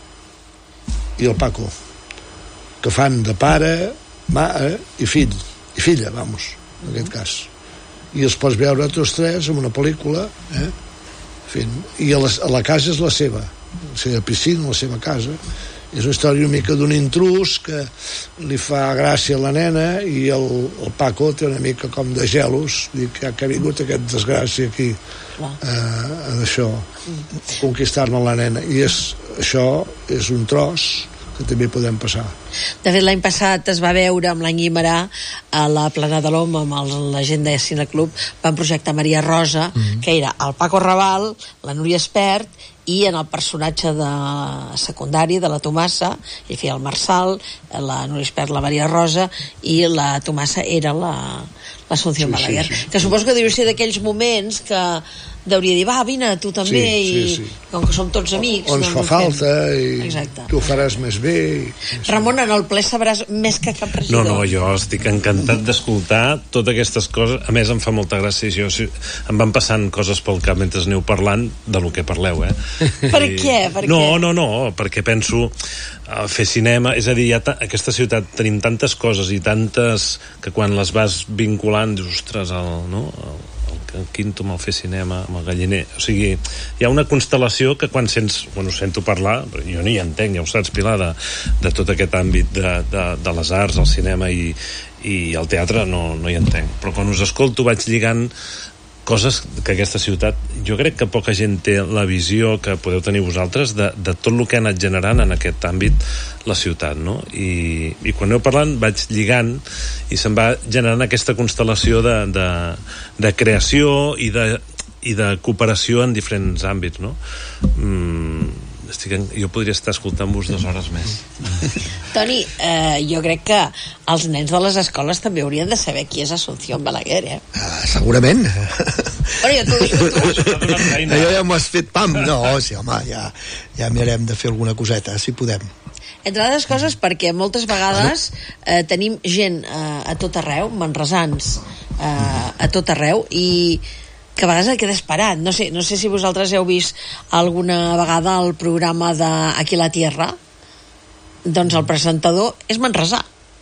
i el Paco, que fan de pare, mare i fill, i filla, vamos, en aquest cas. I els pots veure tots tres en una pel·lícula, eh? Fent. I a la, a la casa és la seva, o sigui, a piscina, la seva casa. És una història una mica d'un intrus que li fa gràcia a la nena, i el, el Paco té una mica com de gelos, dir que ha vingut aquest desgràcia aquí eh, d'això, conquistar-ne la nena, i és, això és un tros que també podem passar. De fet, l'any passat es va veure amb l'any Guimarà a la Plana de l'Om, amb el, la gent de Cineclub, van projectar Maria Rosa, mm-hmm. que era el Paco Raval, la Núria Espert, i en el personatge de secundari de la Tomassa, hi feia el Marçal, la Núria Espert, la Maria Rosa, i la Tomassa era la l'Asunción sí, Balaguer, sí, sí. que suposo que deu ser d'aquells moments que deuria dir, va, vine, tu també, sí, sí, i sí. com que som tots amics. O ens doncs fa falta, i exacte. Tu ho faràs més bé. I... Ramon, en el ple sabràs més que cap regidor. No, no, jo estic encantat d'escoltar totes aquestes coses. A més, em fa molta gràcia. Jo, si, em van passant coses pel cap mentre aneu parlant de lo que parleu, eh? Per I... què? Per no, què? no, no, perquè penso a fer cinema, és a dir, ja ta, aquesta ciutat tenim tantes coses i tantes que quan les vas vinculant dius, ostres, el, no? el, el en Quinto amb el Fer Cinema, amb el Galliner, o sigui, hi ha una constel·lació que quan sents, quan ho sento parlar, jo ni hi entenc, ja ho saps, Pilar, de, de tot aquest àmbit de, de, de les arts, el cinema i, i el teatre no, no hi entenc, però quan us escolto vaig lligant coses que aquesta ciutat, jo crec que poca gent té la visió que podeu tenir vosaltres de, de tot el que ha anat generant en aquest àmbit la ciutat, no? I, i quan aneu parlant vaig lligant i se'n va generant aquesta constel·lació de, de, de creació i de, i de cooperació en diferents àmbits, no? Mm, estic en, jo podria estar escoltant-vos dues hores més. Toni, eh, jo crec que els nens de les escoles també haurien de saber qui és Asunción Balaguer, eh? Uh, segurament. Bueno, jo t'ho dic, tu. Jo ja m'ho has fet pam. No, sí, home, ja, ja mirarem de fer alguna coseta, si podem. Entre altres coses perquè moltes vegades eh, tenim gent eh, a tot arreu, manresans eh, a tot arreu, i que a vegades et quedes parat. No sé, no sé si vosaltres heu vist alguna vegada el programa de Aquí la Tierra. Doncs el presentador és manresà.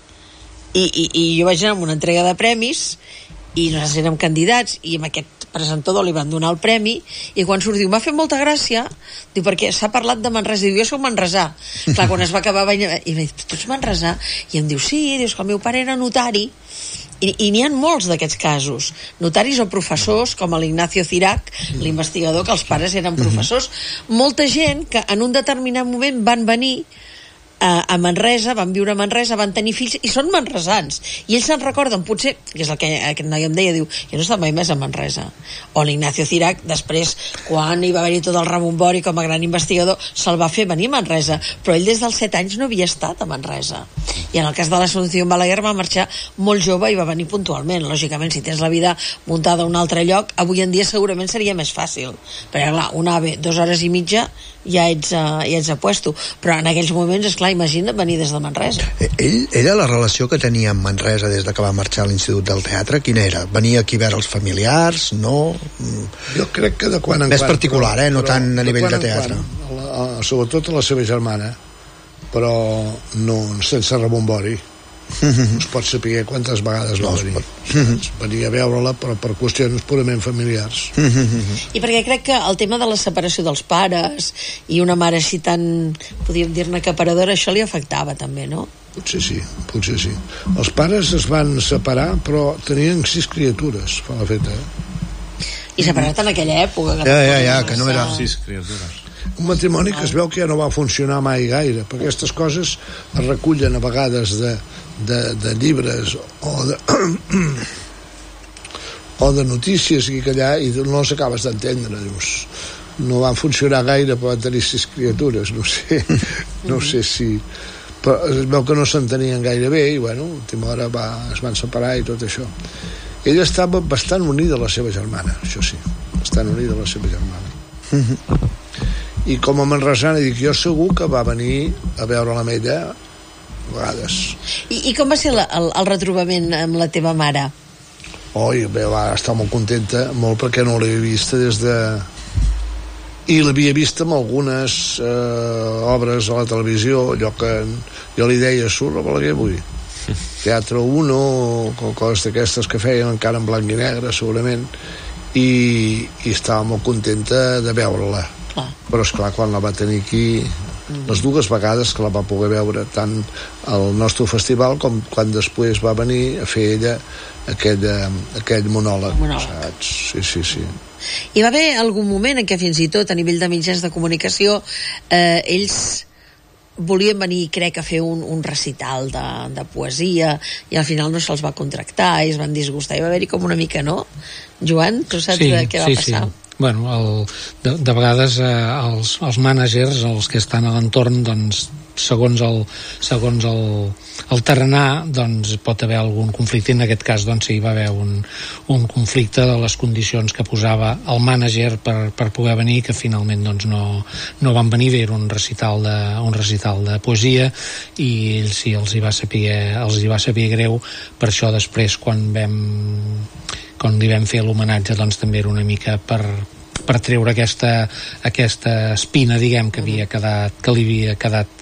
I, i, i jo vaig anar amb una entrega de premis i nosaltres érem candidats i amb aquest presentador li van donar el premi i quan surt diu, m'ha fet molta gràcia, diu, perquè s'ha parlat de Manresa, diu, jo soc manresà. Clar, quan es va acabar i em diu, tu ets manresà? I em diu, sí, dius que el meu pare era notari. I, i n'hi ha molts d'aquests casos, notaris o professors, com l'Ignacio Cirac, l'investigador, que els pares eren professors. Molta gent que en un determinat moment van venir a, a Manresa, van viure a Manresa, van tenir fills i són manresans, i ells se'n recorden, potser, que és el que aquest noi em deia, diu, jo no he estat mai més a Manresa. O l'Ignacio Cirac, després, quan hi va haver tot el rebombori com a gran investigador, se'l va fer venir a Manresa, però ell des dels set anys no havia estat a Manresa. I en el cas de l'Asunción Balaguer va marxar molt jove i va venir puntualment. Lògicament, si tens la vida muntada a un altre lloc, avui en dia segurament seria més fàcil, perquè clar, un A V E, dues hores i mitja ja ets, uh, ja ets a puesto, però en aquells moments, esclar, imagina't venir des de Manresa. Ell, ella, la relació que tenia amb Manresa des de que va marxar a l'Institut del Teatre, quina era? Venia aquí a veure els familiars? No? Jo crec que de quan en més quan... particular, però, eh? No però, tant a nivell de, de teatre. Quan, la, a, sobretot a la seva germana, però no sense rebombori. No es pot saber quantes vegades va venir. Venia a veure-la però per qüestions purament familiars. I perquè crec que el tema de la separació dels pares i una mare així tan, podríem dir-ne, caparadora, això li afectava també, no? Potser sí, potser sí. Els pares es van separar però tenien sis criatures, fa la feta, eh? I separat en aquella època. Ja, ja, ja, que no era... Sis criatures. Un matrimoni que es veu que ja no va funcionar mai gaire, perquè aquestes coses es recullen a vegades de, de, de llibres o de, o de notícies i que allà i no les acabes d'entendre, dius, no van funcionar gaire, però van tenir sis criatures, no sé, no sé si... Però es veu que no s'entenien gaire bé i, bueno, a última hora va, es van separar i tot això. Ella estava bastant unida a la seva germana, això sí, bastant unida a la seva germana. I com a manresana dic, jo segur que va venir a veure la Mella a vegades. I, i com va ser la, el, el retrobament amb la teva mare? Oi, bé, va estar molt contenta, molt perquè no l'havia vista des de... I l'havia vista amb algunes eh, obres a la televisió, allò que jo li deia, surt a Balaguer avui. Teatre uno, o coses d'aquestes que feien encara en blanc i negre, segurament, i, i estava molt contenta de veure-la. Clar. Però esclar, quan la va tenir aquí, mm. les dues vegades que la va poder veure, tant al nostre festival com quan després va venir a fer ella aquell, aquell monòleg, monòleg. Saps? Sí, sí, sí. Hi va haver algun moment en què fins i tot a nivell de mitjans de comunicació eh, ells volien venir, crec, a fer un, un recital de, de poesia i al final no se'ls va contractar i es van disgustar. Hi va haver-hi com una mica, no? Joan, tu saps sí, què va sí, passar? Sí. Bueno, el, de, de vegades eh, els, els mànagers, els que estan a l'entorn, doncs, segons el, segons el, el terrenar, doncs pot haver algun conflicte. En aquest cas, doncs, sí, hi va haver un, un conflicte de les condicions que posava el mànager per, per poder venir, que finalment doncs, no, no van venir. Era un recital de, un recital de poesia i ells sí, els hi va saber, els hi va saber greu. Per això després, quan vam quan li vam fer l'homenatge, doncs també era una mica per, per treure aquesta, aquesta espina, diguem, que havia quedat, que li havia quedat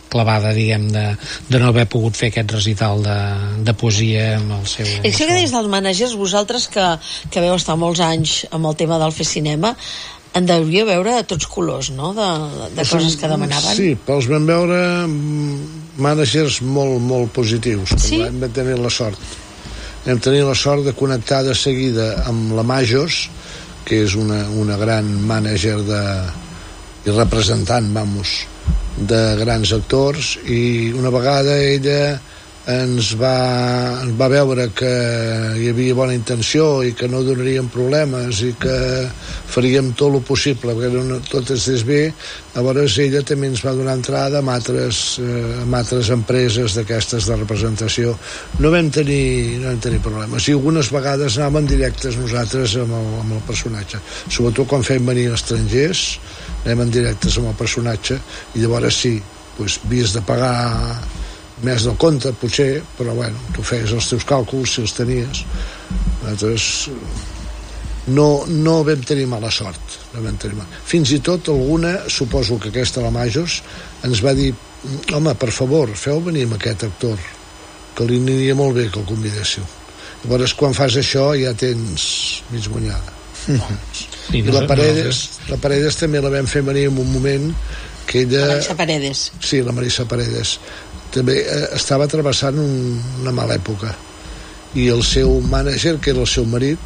clavada, diguem, de, de no haver pogut fer aquest recital de, de poesia amb el seu... I això que deies dels managers, vosaltres que, que veu estar molts anys amb el tema del fer cinema, en devia veure a tots colors, no?, de, de coses que demanaven. Sí, però els vam veure managers molt, molt positius. Sí? Vam tenir la sort. Vam tenir la sort de connectar de seguida amb la Majos, que és una, una gran mànager de, i representant, vamos, de grans actors, i una vegada ella ens va, ens va veure que hi havia bona intenció i que no donaríem problemes i que faríem tot el possible perquè no, tot estigués bé. Llavors ella també ens va donar entrada amb altres, eh, amb altres empreses d'aquestes de representació. No vam tenir, no vam tenir problemes, i algunes vegades anàvem directes nosaltres amb el, amb el personatge, sobretot quan fem venir estrangers, anem en directes amb el personatge, i llavors sí, doncs, havies de pagar més del compte, potser, però bueno, tu feies els teus càlculs, si els tenies. Nosaltres no, no vam tenir mala sort, no vam tenir mala. Fins i tot alguna, suposo que aquesta, la Majos, ens va dir, home, per favor, feu venir amb aquest actor, que li aniria molt bé que el convidéssiu. Llavors, quan fas això, ja tens mig guanyada. Mm-hmm. I la Paredes, la Paredes també la vam fer venir en un moment que ella... La Marisa Paredes. Sí, la Marisa Paredes. També eh, estava travessant un, una mala època, i el seu mànager, que era el seu marit,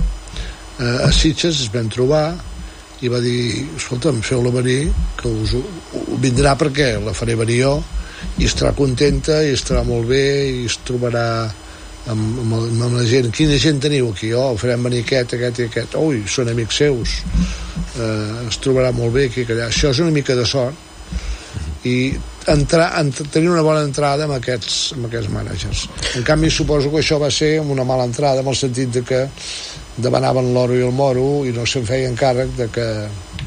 eh, a Sitges es van trobar i va dir, escolta'm, feu-la venir, que us ho, ho vindrà perquè la faré venir jo, i estarà contenta i estarà molt bé i es trobarà amb, amb, amb la gent. Quina gent teniu aquí? Oh, farem venir aquest, aquest i aquest. Ui, són amics seus, eh, es trobarà molt bé aquí, allà. Això és una mica de sort, i entrar, entrar, tenir una bona entrada amb aquests, amb aquests mànagers. En canvi, suposo que això va ser una mala entrada, en el sentit de que demanaven l'oro i el moro i no se'n feien càrrec de que,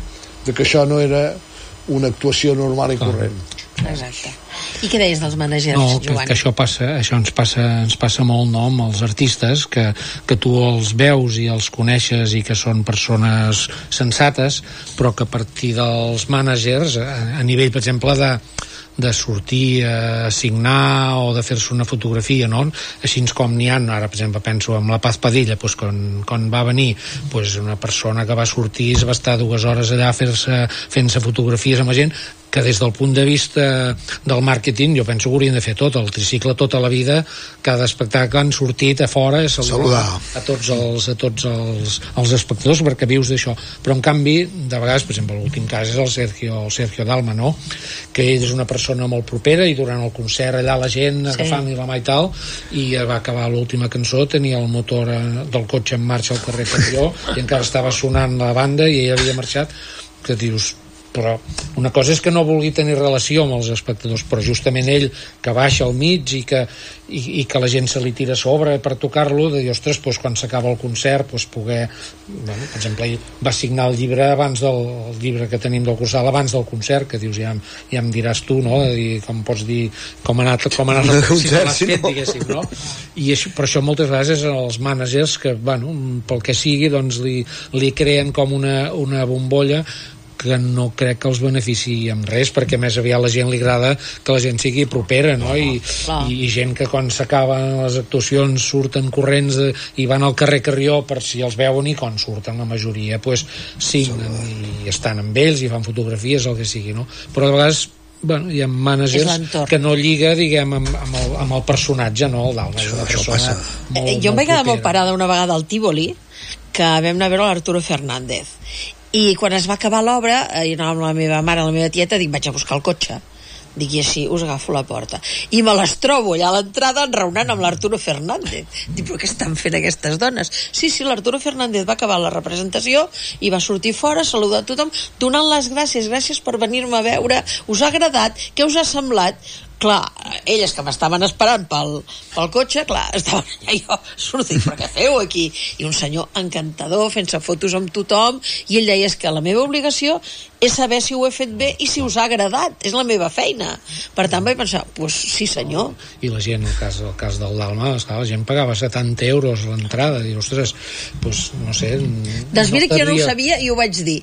de que això no era una actuació normal i corrent. Exacte. I què deies dels managers, no, que, Joan? que això passa, això ens passa, ens passa molt, no?, amb els artistes, que, que tu els veus i els coneixes i que són persones sensates, però que a partir dels mànagers, a, a nivell, per exemple, de de sortir a signar o de fer-se una fotografia, no? Així com n'hi ha, ara per exemple penso amb la Paz Padilla, doncs, quan, quan va venir doncs, una persona que va sortir es va estar dues hores allà fer-se fent-se fotografies amb la gent, que des del punt de vista del màrqueting jo penso que haurien de fer tot, el tricicle tota la vida, cada espectacle han sortit a fora a saludar a tots els, a tots els, els espectadors, perquè vius d'això. Però en canvi, de vegades, per exemple, l'últim cas és el Sergio, el Sergio Dalma, no?, que ell és una persona molt propera i durant el concert allà la gent sí. agafant-li la mà i tal, i va acabar l'última cançó, tenia el motor del cotxe en marxa al carrer Campió i encara estava sonant la banda i ell havia marxat, que dius, però una cosa és que no vulgui tenir relació amb els espectadors, però justament ell que baixa al mig i que, i, i que la gent se li tira a sobre per tocar-lo, de dir, ostres, doncs, quan s'acaba el concert doncs, poder, bueno, per exemple ell va signar el llibre abans del el llibre que tenim del Cursal abans del concert, que dius, ja, ja em diràs tu, no?, de dir, com pots dir com ha anat, com ha anat el concert, si fet, diguéssim, no? I això, per això moltes vegades els mànagers que, bueno, pel que sigui, doncs li, li creen com una, una bombolla que no crec que els benefici amb res, perquè més aviat a la gent li agrada que la gent sigui propera, no? I, i, i gent que quan s'acaben les actuacions surten corrents de, i van al carrer Carrió per si els veuen, i quan surten la majoria pues, signen i estan amb ells i fan fotografies, el que sigui, no? Però de vegades bueno, hi ha managers que no lliga, diguem, amb, amb, el, amb el personatge, no? El Dalma és una persona molt, eh, jo em vaig quedar molt parada una vegada al Tívoli, que vam anar a veure l'Arturo Fernández, i quan es va acabar l'obra, jo anava amb la meva mare, la meva tieta, dic, vaig a buscar el cotxe, dic, i així us agafo la porta, i me les trobo allà a l'entrada enraonant amb l'Arturo Fernández. Dic, però què estan fent aquestes dones? Sí, sí, l'Arturo Fernández va acabar la representació i va sortir fora, saludar a tothom, donant les gràcies, gràcies per venir-me a veure, us ha agradat, què us ha semblat? Clar, elles que m'estaven esperant pel, pel cotxe, clar, estaven allà, jo sortint, però què feu aquí? I un senyor encantador, fent-se fotos amb tothom, i ell deia, és que la meva obligació és saber si ho he fet bé i si us ha agradat, és la meva feina. Per tant vaig pensar, pues sí senyor. I la gent, el cas, el cas del Dalma, esclar, la gent pagava setanta euros l'entrada, i ostres, pues no sé... Doncs mira que jo no ho sabia i ho vaig dir.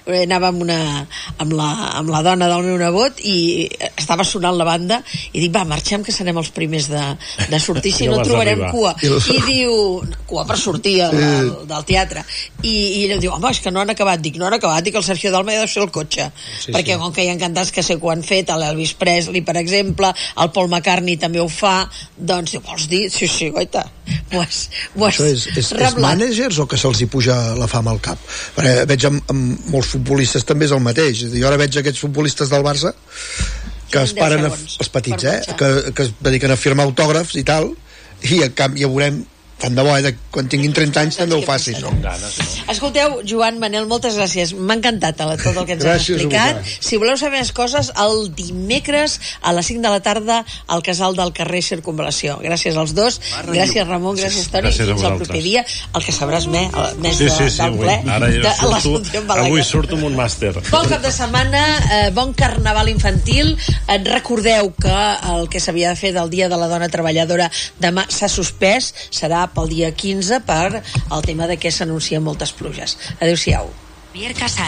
anava amb, una, amb, la, amb la dona del meu nebot i estava sonant la banda i dic, va, marxem que serem els primers de, de sortir, si no trobarem cua. I diu, cua per sortir al, al, del teatre. I, i ella diu, home, és que no han acabat. Dic, no han acabat, dic, el Sergio Dalma ha de ser el cotxe. Sí, perquè sí. Com que hi ha cantants que sé que ho han fet, l'Elvis Presley, per exemple, el Paul McCartney també ho fa, doncs, vols dir? Sí, sí, goita. Ho has, ho has Això és, és, és managers o que se'ls hi puja la fama al cap? Perquè veig amb, amb molts futbolistes també és el mateix. Jo ara veig aquests futbolistes del Barça que es paren a, els petits, eh? Que, que es dediquen a firmar autògrafs i tal, i en canvi ja veurem tant de bo, eh, quan tinguin trenta anys també ho facin, no? Escolteu, Joan, Manel, moltes gràcies, m'ha encantat tot el que ens has explicat. Si voleu saber més coses, el dimecres a les cinc de la tarda al casal del carrer Circunvalació. Gràcies als dos, gràcies Ramon, gràcies Toni, gràcies fins al proper dia, el que sabràs més, més sí, de, sí, sí, del ple ara de surto, avui surto amb un màster. Bon cap de setmana, eh, bon carnaval infantil. Et recordeu que el que s'havia de fer del Dia de la Dona Treballadora demà s'ha suspès, serà pel dia quinze per el tema de que s'anuncien moltes pluges. Adéu-siau.